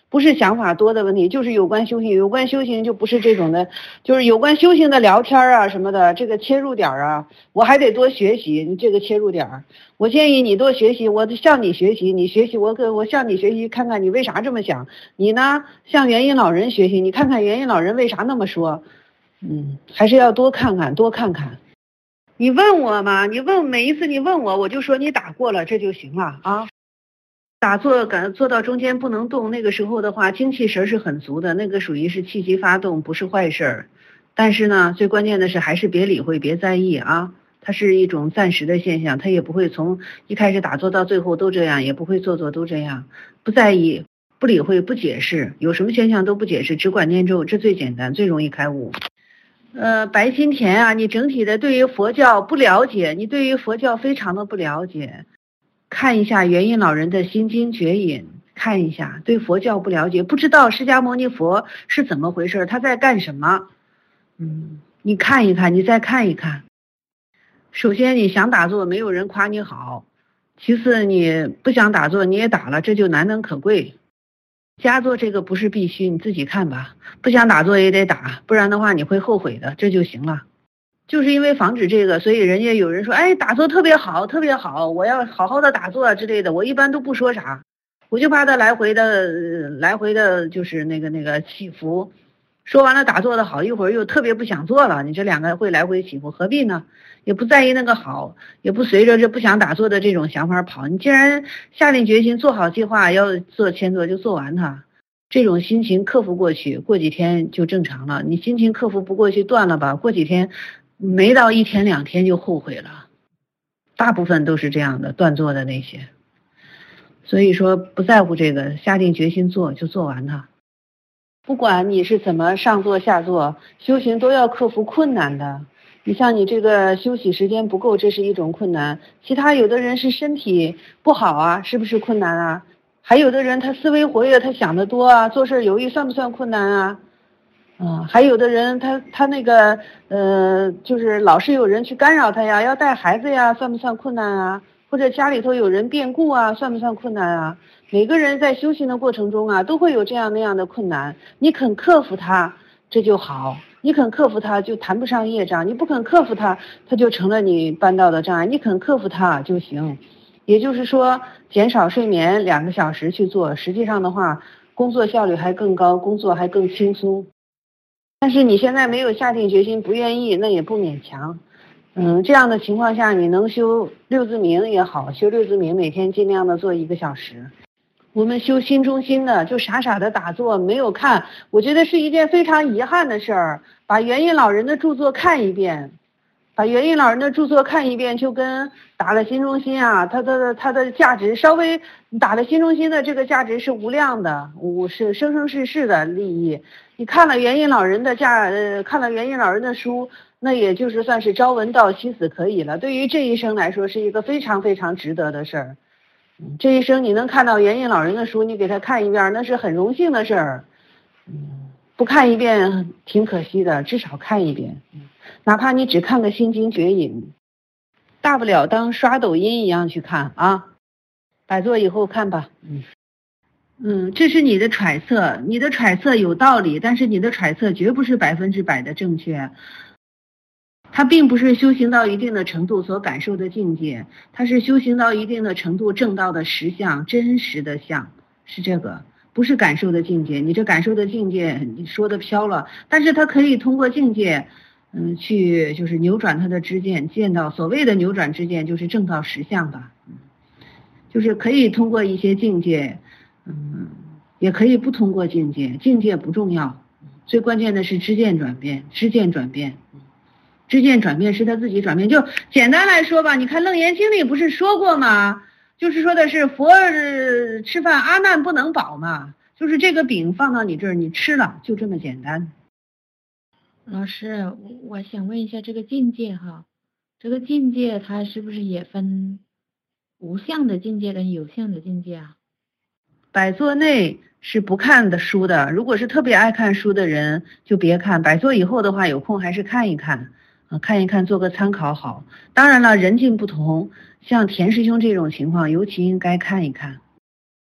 不是想法多的问题，就是有关修行。有关修行就不是这种的，就是有关修行的聊天啊什么的，这个切入点啊，我还得多学习。你这个切入点，我建议你多学习，我向你学习，你学习我跟我向你学习，看看你为啥这么想。你呢，向元音老人学习，你看看元音老人为啥那么说。嗯，还是要多看看，多看看。你问我嘛，你问每一次你问我，我就说你打过了，这就行了啊。打坐感坐到中间不能动，那个时候的话精气神是很足的，那个属于是气机发动，不是坏事儿。但是呢，最关键的是还是别理会，别在意啊，它是一种暂时的现象，它也不会从一开始打坐到最后都这样，也不会做做都这样。不在意，不理会，不解释，有什么现象都不解释，只管念咒，这最简单，最容易开悟。呃，白金田啊，你整体的对于佛教不了解，你对于佛教非常的不了解。看一下元音老人的心经绝引，看一下，对佛教不了解，不知道释迦牟尼佛是怎么回事，他在干什么。嗯，你看一看，你再看一看。首先你想打坐，没有人夸你好；其次你不想打坐，你也打了，这就难能可贵。加坐这个不是必须，你自己看吧。不想打坐也得打，不然的话你会后悔的，这就行了。就是因为防止这个，所以人家有人说，哎，打坐特别好，特别好，我要好好的打坐之类的。我一般都不说啥，我就怕他来回的来回的，就是那个那个起伏。说完了打坐的好，一会儿又特别不想做了，你这两个会来回起伏，何必呢？也不在意那个好，也不随着这不想打坐的这种想法跑。你既然下定决心做好计划，要做千做就做完它。这种心情克服过去，过几天就正常了。你心情克服不过去，断了吧，过几天。没到一天两天就后悔了，大部分都是这样的，断做的那些。所以说不在乎这个，下定决心做就做完它。不管你是怎么上座下座，修行都要克服困难的。你像你这个休息时间不够，这是一种困难。其他有的人是身体不好啊，是不是困难啊？还有的人他思维活跃，他想得多啊，做事犹豫，算不算困难啊？嗯，还有的人他他那个呃，就是老是有人去干扰他呀，要带孩子呀，算不算困难啊？或者家里头有人变故啊，算不算困难啊？每个人在修行的过程中啊，都会有这样那样的困难，你肯克服它，这就好；你肯克服它，就谈不上业障；你不肯克服它，它就成了你办道的障碍。你肯克服它就行。也就是说，减少睡眠两个小时去做，实际上的话，工作效率还更高，工作还更轻松。但是你现在没有下定决心，不愿意，那也不勉强。嗯，这样的情况下，你能修六字明也好，修六字明每天尽量的做一个小时。我们修心中心的，就傻傻的打坐，没有看，我觉得是一件非常遗憾的事儿。把元音老人的著作看一遍，把元音老人的著作看一遍，就跟打了心中心啊，它的它的价值稍微打了心中心的这个价值是无量的，无是生生世世的利益。你看了元音老人的价，呃，看了元音老人的书，那也就是算是朝闻道夕死可以了。对于这一生来说，是一个非常非常值得的事儿。嗯，这一生你能看到元音老人的书，你给他看一遍，那是很荣幸的事儿。嗯，不看一遍挺可惜的，至少看一遍。嗯，哪怕你只看个心经绝引，大不了当刷抖音一样去看啊。摆坐以后看吧。嗯。嗯，这是你的揣测，你的揣测有道理，但是你的揣测绝不是百分之百的正确。它并不是修行到一定的程度所感受的境界，它是修行到一定的程度证到的实相，真实的相，是这个，不是感受的境界。你这感受的境界，你说的飘了，但是它可以通过境界，嗯，去就是扭转它的知见，见到所谓的扭转知见，就是证到实相吧，嗯，就是可以通过一些境界。嗯，也可以不通过境界，境界不重要，最关键的是知见转变，知见转变，知见转变是他自己转变。就简单来说吧，你看《楞严经》里不是说过吗？就是说的是佛吃饭阿难不能饱嘛，就是这个饼放到你这儿，你吃了，就这么简单。 老师，我想问一下这个境界哈，这个境界它是不是也分无相的境界跟有相的境界啊？ 摆坐内是不看的书的，如果是特别爱看书的人就别看，摆坐以后的话有空还是看一看啊，看一看做个参考好。当然了，人境不同，像田师兄这种情况尤其应该看一看。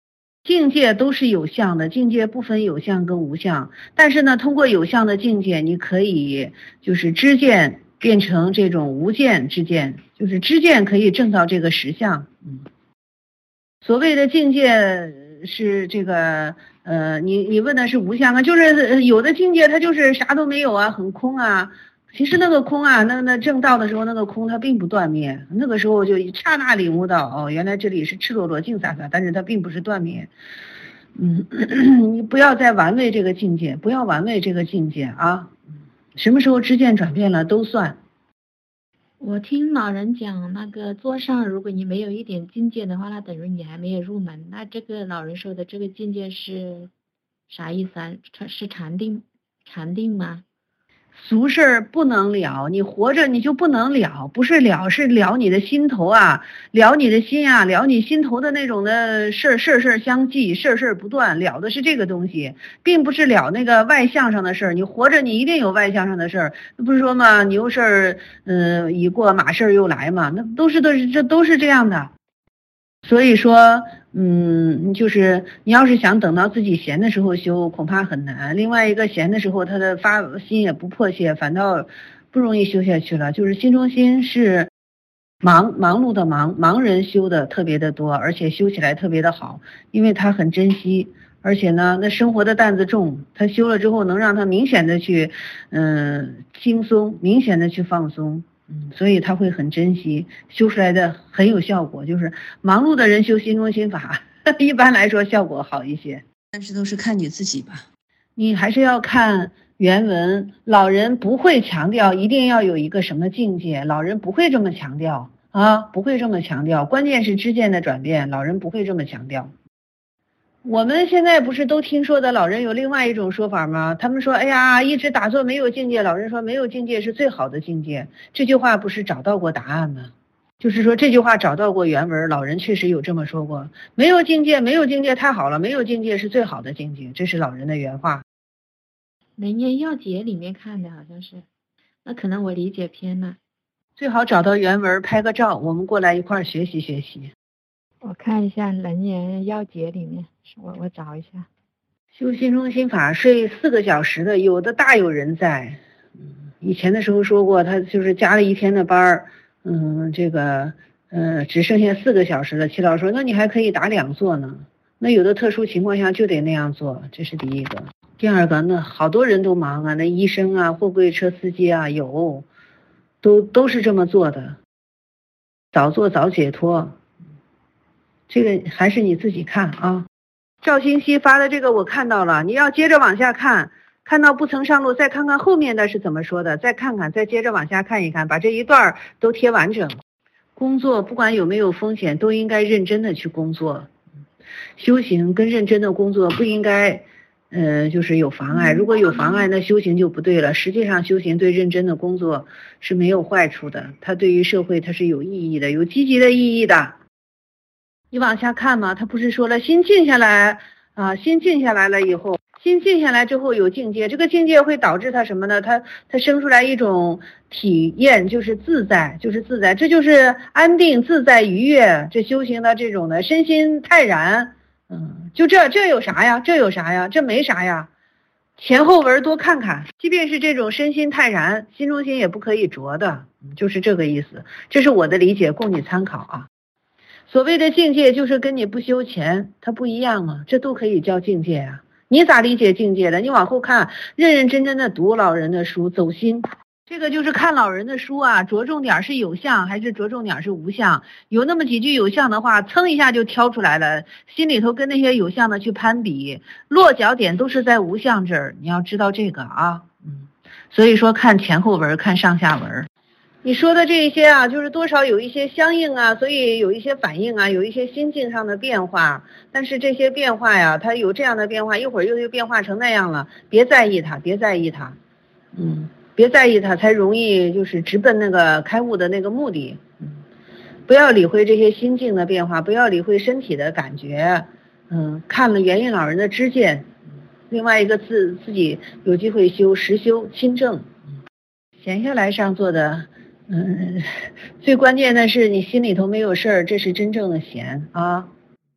境界都是有相的，境界不分有相跟无相，但是呢，通过有相的境界，你可以就是知见变成这种无见之见，就是知见可以证到这个实相。嗯，所谓的境界是这个呃，你你问的是无相啊，就是有的境界它就是啥都没有啊，很空啊。其实那个空啊，那那正道的时候，那个空它并不断灭，那个时候就一刹那领悟到，哦，原来这里是赤裸裸净洒洒，但是它并不是断灭。嗯，你不要再玩味这个境界，不要玩味这个境界啊！什么时候知见转变了都算。 我听老人讲，那个座上，如果你没有一点境界的话，那等于你还没有入门。那这个老人说的这个境界是啥意思啊？是禅定，禅定吗？ 俗事儿不能了，你活着你就不能了，不是了，是了你的心头啊，了你的心啊，了你心头的那种的事儿，事儿事儿相继，事儿事儿不断，了的是这个东西，并不是了那个外向上的事儿。你活着你一定有外向上的事儿，不是说嘛，牛事儿，嗯，已过，马事儿又来嘛，那都是都是这都是这样的。所以说，嗯，就是你要是想等到自己闲的时候修，恐怕很难。另外一个闲的时候，他的发心也不迫切，反倒不容易修下去了。就是心中心是忙忙碌的忙，盲人修的特别的多，而且修起来特别的好，因为他很珍惜，而且呢，那生活的担子重，他修了之后能让他明显的去，嗯，轻松，明显的去放松。嗯，所以他会很珍惜，修出来的很有效果。就是忙碌的人修心中心法，一般来说效果好一些， 但是都是看你自己吧。 你还是要看原文。老人不会强调一定要有一个什么境界，老人不会这么强调啊，不会这么强调。关键是知见的转变，老人不会这么强调。我们现在不是都听说的老人有另外一种说法吗？他们说，哎呀，一直打坐没有境界，老人说没有境界是最好的境界。这句话不是找到过答案吗？就是说这句话找到过原文，老人确实有这么说过，没有境界，没有境界太好了，没有境界是最好的境界，这是老人的原话。 人间要解里面看的好像是，那可能我理解偏了。 最好找到原文拍个照，我们过来一块儿学习学习。 我看一下《楞严要解》里面，我我找一下。 修心中心法睡四个小时的，有的大有人在。嗯，以前的时候说过，他就是加了一天的班儿，嗯，这个呃只剩下四个小时了。齐老师说，那你还可以打两坐呢。那有的特殊情况下就得那样做，这是第一个。第二个，那好多人都忙啊，那医生啊、货柜车司机啊，有，都都是这么做的。早做早解脱。这个还是你自己看啊。赵星熙发的这个我看到了，你要接着往下看，看到不曾上路，再看看后面的是怎么说的，再看看，再接着往下看一看，把这一段都贴完整。工作不管有没有风险，都应该认真的去工作。修行跟认真的工作不应该，呃，就是有妨碍。如果有妨碍，那修行就不对了。实际上，修行对认真的工作是没有坏处的，它对于社会它是有意义的，有积极的意义的。你往下看嘛，他不是说了心静下来啊，心静下来了以后，心静下来之后有境界，这个境界会导致他什么呢？他他生出来一种体验，就是自在，就是自在，这就是安定自在愉悦，这修行的这种的身心泰然。嗯，就这这有啥呀？这有啥呀？这没啥呀。前后文多看看，即便是这种身心泰然，心中心也不可以着的，就是这个意思。这是我的理解，供你参考啊。所谓的境界就是跟你不修钱它不一样啊，这都可以叫境界啊。你咋理解境界的？你往后看，认认真真的读老人的书，走心。这个就是看老人的书啊，着重点是有相还是着重点是无相。有那么几句有相的话，噌一下就挑出来了，心里头跟那些有相的去攀比，落脚点都是在无相这儿，你要知道这个啊。嗯，所以说看前后文，看上下文。你说的这些啊，就是多少有一些相应啊，所以有一些反应啊，有一些心境上的变化。但是这些变化呀，它有这样的变化，一会儿又又变化成那样了，别在意它，别在意它，嗯，别在意它，才容易就是直奔那个开悟的那个目的。嗯，不要理会这些心境的变化，不要理会身体的感觉。嗯，看了元印老人的知见，另外一个自自己有机会修实修亲证，闲下来上座的。嗯，最关键的是你心里头没有事儿，这是真正的闲啊。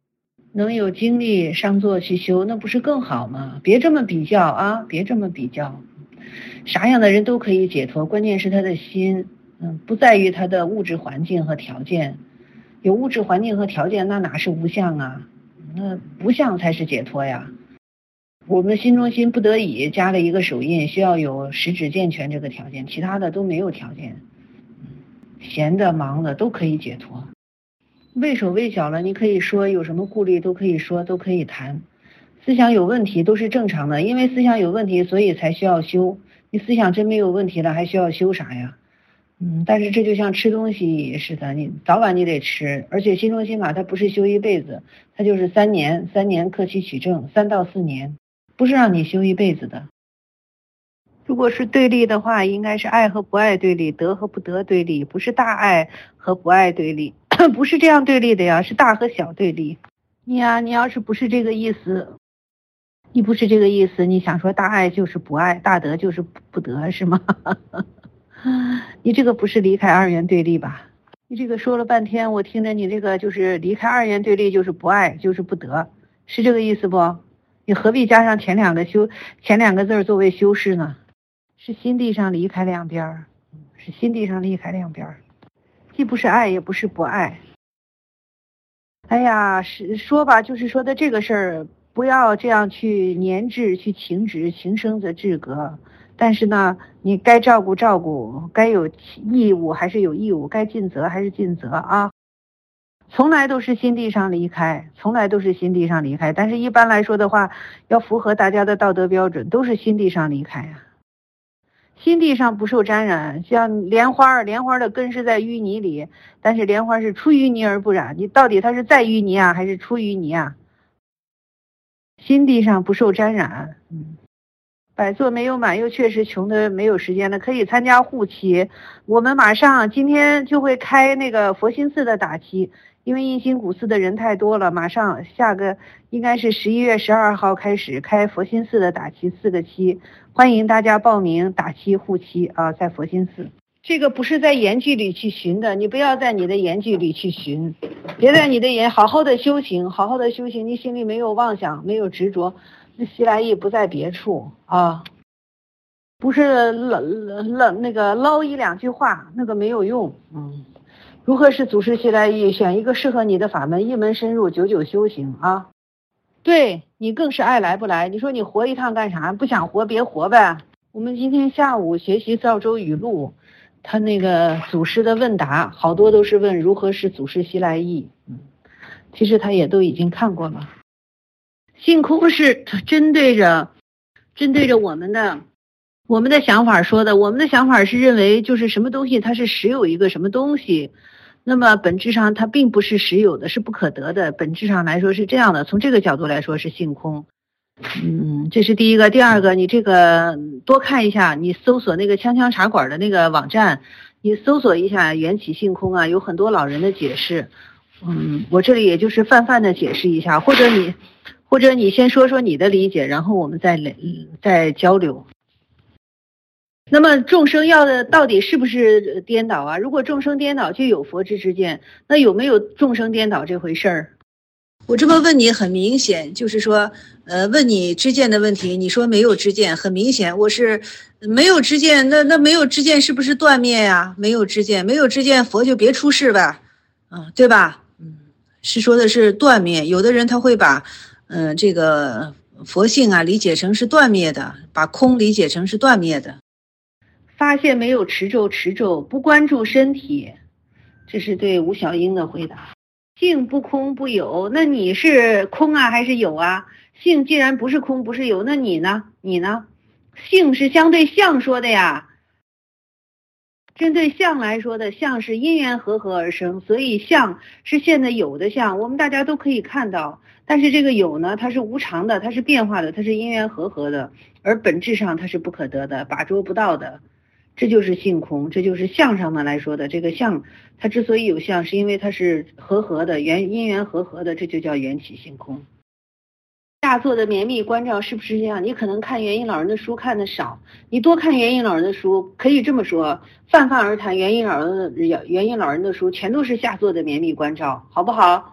能有精力上座去修，那不是更好吗？别这么比较啊，别这么比较。啥样的人都可以解脱，关键是他的心，嗯，不在于他的物质环境和条件。有物质环境和条件，那哪是无相啊？那无相才是解脱呀。我们心中心不得已加了一个手印，需要有十指健全这个条件，其他的都没有条件。闲的忙的都可以解脱。畏手畏脚了，你可以说有什么顾虑都可以说，都可以谈。思想有问题都是正常的，因为思想有问题，所以才需要修。你思想真没有问题了，还需要修啥呀？嗯，但是这就像吃东西似的，你早晚你得吃，而且心中心法它不是修一辈子，它就是三年，三年克期取证，三到四年，不是让你修一辈子的。如果是对立的话，应该是爱和不爱对立，得和不得对立，不是大爱和不爱对立，不是这样对立的呀，是大和小对立。你呀，你要是不是这个意思，你不是这个意思，你想说大爱就是不爱，大得就是不得，是吗？你这个不是离开二元对立吧？你这个说了半天，我听着你这个就是离开二元对立，就是不爱，就是不得，是这个意思不？你何必加上前两个修前两个字作为修饰呢？是心地上离开两边，是心地上离开两边，既不是爱，也不是不爱。哎呀，是说吧，就是说的这个事儿，不要这样去粘滞，去情执，情生则志格。但是呢，你该照顾照顾，该有义务还是有义务，该尽责还是尽责啊。从来都是心地上离开，从来都是心地上离开。但是一般来说的话，要符合大家的道德标准，都是心地上离开啊。心地上不受沾染，像莲花，莲花的根是在淤泥里，但是莲花是出淤泥而不染。你到底它是在淤泥啊，还是出淤泥啊？心地上不受沾染。嗯，百座没有满，又确实穷的没有时间了，可以参加护期。我们马上今天就会开那个佛心寺的打期，因为印心古寺的人太多了，马上下个应该是十一月十二号开始开佛心寺的打期，四个期。欢迎大家报名打期护期啊，在佛心寺。这个不是在言句里去寻的，你不要在你的言句里去寻，别在你的言好好的修行，好好的修行，你心里没有妄想，没有执着，那西来意不在别处啊，不是捞捞那个捞一两句话，那个没有用。嗯，如何是祖师西来意？选一个适合你的法门，一门深入，久久修行啊。对你更是爱来不来，你说你活一趟干啥？不想活别活呗。我们今天下午学习造州语录，他那个祖师的问答好多都是问如何是祖师西来意。嗯，其实他也都已经看过了。性空是针对着针对着我们的我们的想法说的，我们的想法是认为就是什么东西它是实有一个什么东西，那么本质上它并不是实有的，是不可得的，本质上来说是这样的，从这个角度来说是性空。嗯，这是第一个。第二个，你这个多看一下，你搜索那个锵锵茶馆的那个网站，你搜索一下缘起性空啊，有很多老人的解释。嗯，我这里也就是泛泛的解释一下，或者你或者你先说说你的理解，然后我们再再交流。那么众生要的到底是不是颠倒啊？如果众生颠倒就有佛之之见，那有没有众生颠倒这回事儿？ 我这么问你很明显，就是说呃，问你知见的问题，你说没有知见，很明显我是没有知见，那那没有知见是不是断灭呀？没有知见，没有知见佛就别出世吧，嗯，对吧？嗯，是说的是断灭。有的人他会把嗯、呃、这个佛性啊理解成是断灭的，把空理解成是断灭的。 发现没有持咒，持咒不关注身体，这是对吴小英的回答。性不空不有，那你是空啊还是有啊？性既然不是空不是有，那你呢？你呢？性是相对相说的呀，针对相来说的，相是因缘和合而生，所以相是现在有的相，我们大家都可以看到。但是这个有呢，它是无常的，它是变化的，它是因缘和合的，而本质上它是不可得的，把捉不到的。这就是性空，这就是相上的来说的。这个相它之所以有相，是因为它是和合的，缘因缘和合的，这就叫缘起性空。大作的绵密关照是不是这样？你可能看元音老人的书看的少，你多看元音老人的书，可以这么说，泛泛而谈，元音老人的元音老人的书全都是下作的绵密关照，好不好？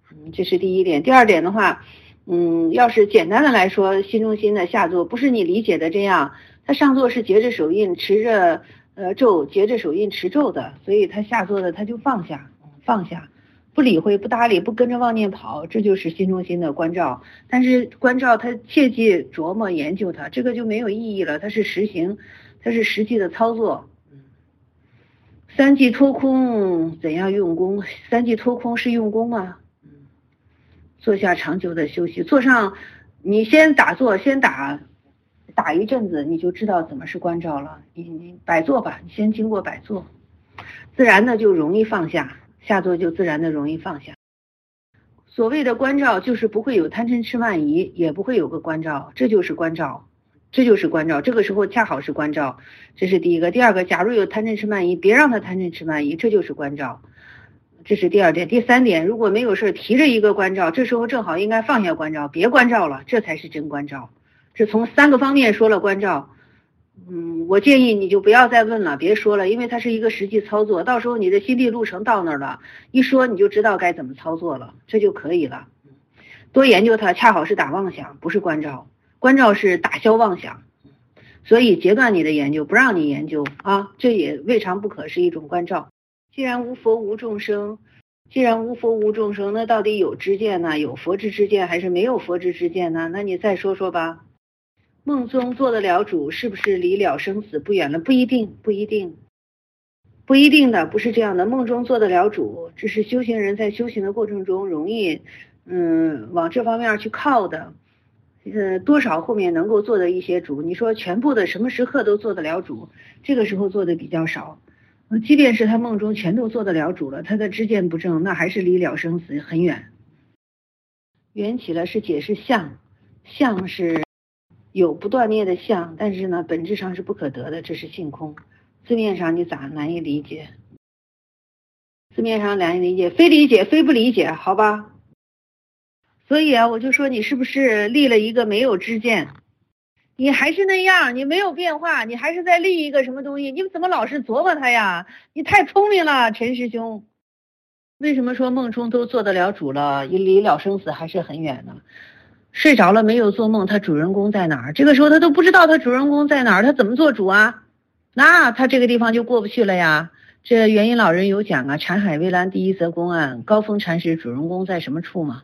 嗯，这是第一点。第二点的话，嗯，要是简单的来说，心中心的下座不是你理解的这样，他上座是结着手印持着呃咒，结着手印持咒的，所以他下座的他就放下，放下，不理会不搭理，不跟着妄念跑，这就是心中心的关照。但是关照他切记琢磨研究它，这个就没有意义了，它是实行，它是实际的操作。三际脱空怎样用功？三际脱空是用功啊。坐下长久的休息，坐上，你先打坐，先打打一阵子，你就知道怎么是关照了。你你摆坐吧，你先经过摆坐，自然的就容易放下，下坐就自然的容易放下。所谓的关照，就是不会有贪嗔痴慢疑，也不会有个关照，这就是关照，这就是关照。这个时候恰好是关照，这是第一个。第二个，假如有贪嗔痴慢疑，别让他贪嗔痴慢疑，这就是关照。这是第二点。第三点，如果没有事提着一个关照，这时候正好应该放下关照，别关照了，这才是真关照。这从三个方面说了关照。嗯，我建议你就不要再问了，别说了，因为它是一个实际操作，到时候你的心地路程到那儿了，一说你就知道该怎么操作了，这就可以了。多研究它，恰好是打妄想，不是关照。关照是打消妄想，所以截断你的研究，不让你研究啊，这也未尝不可是一种关照。既然无佛无众生，既然无佛无众生，那到底有知见呢？有佛之知见还是没有佛之知见呢？那你再说说吧。梦中做得了主，是不是离了生死不远了？不一定，不一定，不一定的，不是这样的。梦中做得了主，这是修行人在修行的过程中容易，嗯，往这方面去靠的。呃，多少后面能够做的一些主，你说全部的什么时刻都做得了主，这个时候做的比较少。即便是他梦中全都做得了主了，他的知见不正，那还是离了生死很远。缘起了是解释相，相是有不断灭的相，但是呢本质上是不可得的，这是性空。字面上你咋难以理解？字面上难以理解，非理解非不理解，好吧？所以啊，我就说你是不是立了一个没有知见？你还是那样，你没有变化，你还是在立一个什么东西，你怎么老是琢磨它呀？你太聪明了，陈师兄。为什么说梦中都做得了主了，离了生死还是很远呢？睡着了没有做梦，他主人公在哪儿？这个时候他都不知道他主人公在哪儿，他怎么做主啊？那他这个地方就过不去了呀。这元音老人有讲啊，禅海微澜第一则公案，高峰禅师主人公在什么处吗？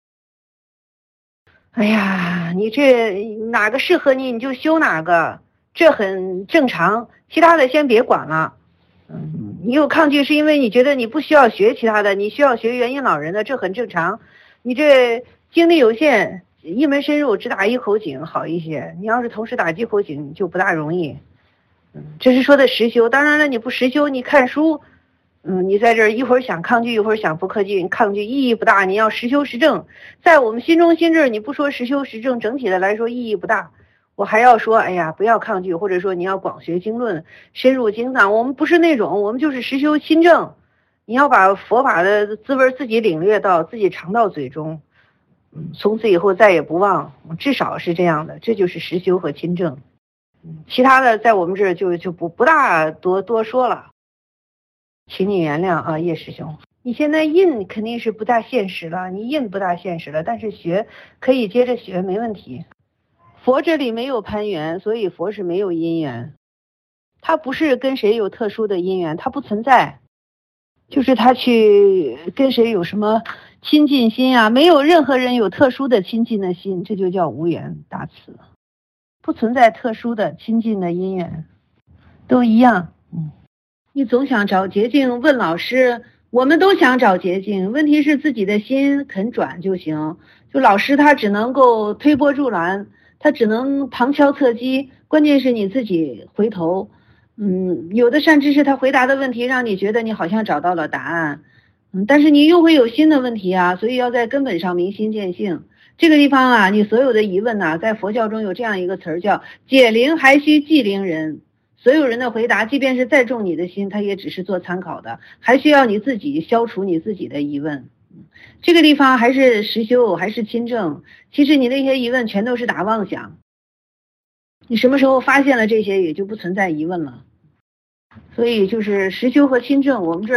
哎呀，你这哪个适合你你就修哪个，这很正常，其他的先别管了。嗯，你有抗拒是因为你觉得你不需要学其他的，你需要学元音老人的，这很正常。你这精力有限，一门深入只打一口井好一些，你要是同时打几口井就不大容易。嗯，这是说的实修，当然了，你不实修，你看书，嗯，你在这儿一会儿想抗拒，一会儿想不抗拒，抗拒意义不大。你要实修实证，在我们心中心这儿，你不说实修实证，整体的来说意义不大。我还要说，哎呀，不要抗拒，或者说你要广学经论，深入经藏。我们不是那种，我们就是实修心证。你要把佛法的滋味自己领略到，自己尝到嘴中，嗯，从此以后再也不忘，至少是这样的。这就是实修和亲证。嗯，其他的在我们这儿就就不不大多多说了。请你原谅啊，叶师兄，你现在印肯定是不大现实了，你印不大现实了，但是学可以接着学，没问题。佛这里没有攀缘，所以佛是没有因缘，他不是跟谁有特殊的因缘，他不存在，就是他去跟谁有什么亲近心啊，没有任何人有特殊的亲近的心，这就叫无缘大慈，不存在特殊的亲近的因缘，都一样。嗯，你总想找捷径，问老师，我们都想找捷径，问题是自己的心肯转就行，就老师他只能够推波助澜，他只能旁敲侧击，关键是你自己回头。嗯，有的善知识他回答的问题让你觉得你好像找到了答案，嗯，但是你又会有新的问题啊，所以要在根本上明心见性。这个地方啊，你所有的疑问啊，在佛教中有这样一个词儿叫解铃还须系铃人。所有人的回答，即便是再重你的心，他也只是做参考的，还需要你自己消除你自己的疑问。这个地方还是实修，还是亲证。其实你那些疑问全都是打妄想，你什么时候发现了这些，也就不存在疑问了。所以就是实修和亲证，我们这儿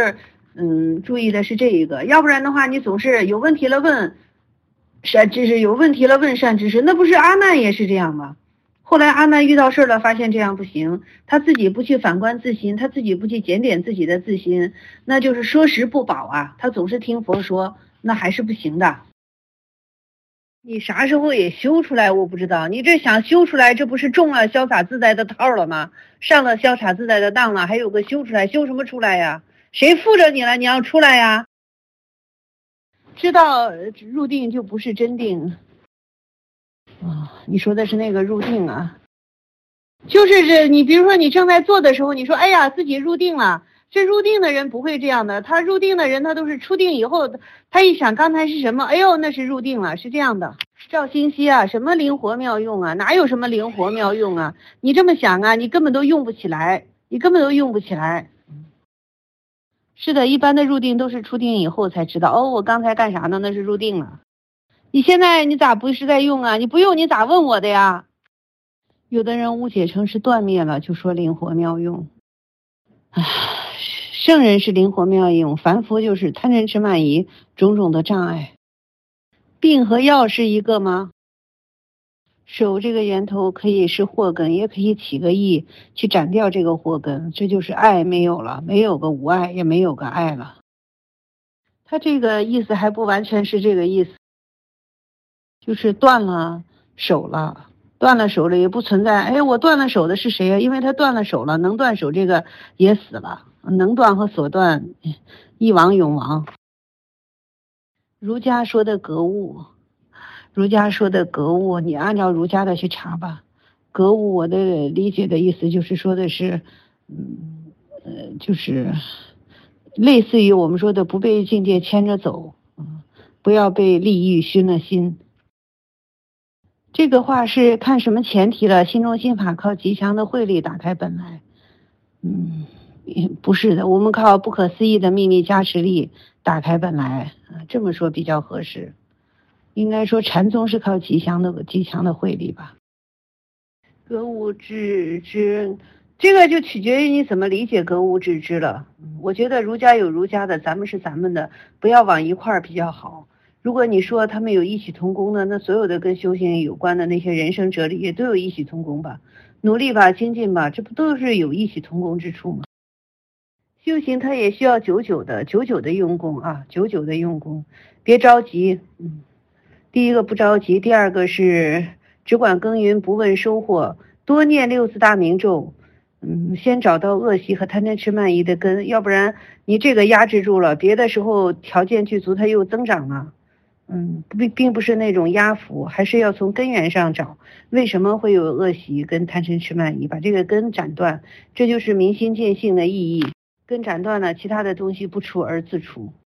嗯，注意的是这一个，要不然的话，你总是有问题了问善知识，有问题了问善知识，那不是阿难也是这样吗？后来阿难遇到事了，发现这样不行，他自己不去反观自心，他自己不去检点自己的自心，那就是说时不保啊，他总是听佛说，那还是不行的。你啥时候也修出来我不知道，你这想修出来，这不是中了潇洒自在的套了吗？上了潇洒自在的当了，还有个修出来，修什么出来呀？谁附着你了？你要出来呀？知道入定就不是真定啊！你说的是那个入定啊，就是这，你比如说你正在做的时候，你说哎呀自己入定了，这入定的人不会这样的，他入定的人他都是出定以后，他一想刚才是什么，哎呦那是入定了，是这样的。赵兴熙啊，什么灵活妙用啊？哪有什么灵活妙用啊？你这么想啊，你根本都用不起来，你根本都用不起来。是的，一般的入定都是出定以后才知道，哦，我刚才干啥呢？那是入定了。你现在你咋不是在用啊？你不用你咋问我的呀？有的人误解成是断灭了，就说灵活妙用。唉，圣人是灵活妙用，凡夫就是贪嗔痴慢疑种种的障碍。病和药是一个吗？手这个源头可以是祸根，也可以起个意去斩掉这个祸根，这就是爱没有了，没有个无爱，也没有个爱了。他这个意思还不完全是这个意思，就是断了手了，断了手了也不存在，哎，我断了手的是谁啊？因为他断了手了，能断手这个也死了，能断和所断一亡永亡。儒家说的格物，儒家说的格物，你按照儒家的去查吧。格物我的理解的意思就是说的是，嗯呃，就是类似于我们说的不被境界牵着走，嗯，不要被利益熏了心。这个话是看什么前提了？心中心法靠极强的慧力打开本来，嗯，不是的，我们靠不可思议的秘密加持力打开本来，这么说比较合适。应该说禅宗是靠极强的极强的慧力吧。格物致知，这个就取决于你怎么理解格物致知了。我觉得儒家有儒家的，咱们是咱们的，不要往一块儿比较好。如果你说他们有异曲同工的，那所有的跟修行有关的那些人生哲理也都有异曲同工吧，努力吧，精进吧，这不都是有异曲同工之处吗？修行它也需要久久的久久的用功啊，久久的用功，别着急。嗯，第一个不着急，第二个是只管耕耘不问收获，多念六字大明咒。嗯，先找到恶习和贪嗔痴慢疑的根，要不然你这个压制住了，别的时候条件具足它又增长了。嗯，并并不是那种压服，还是要从根源上找，为什么会有恶习跟贪嗔痴慢疑，把这个根斩断，这就是明心见性的意义。根斩断了，其他的东西不出而自出。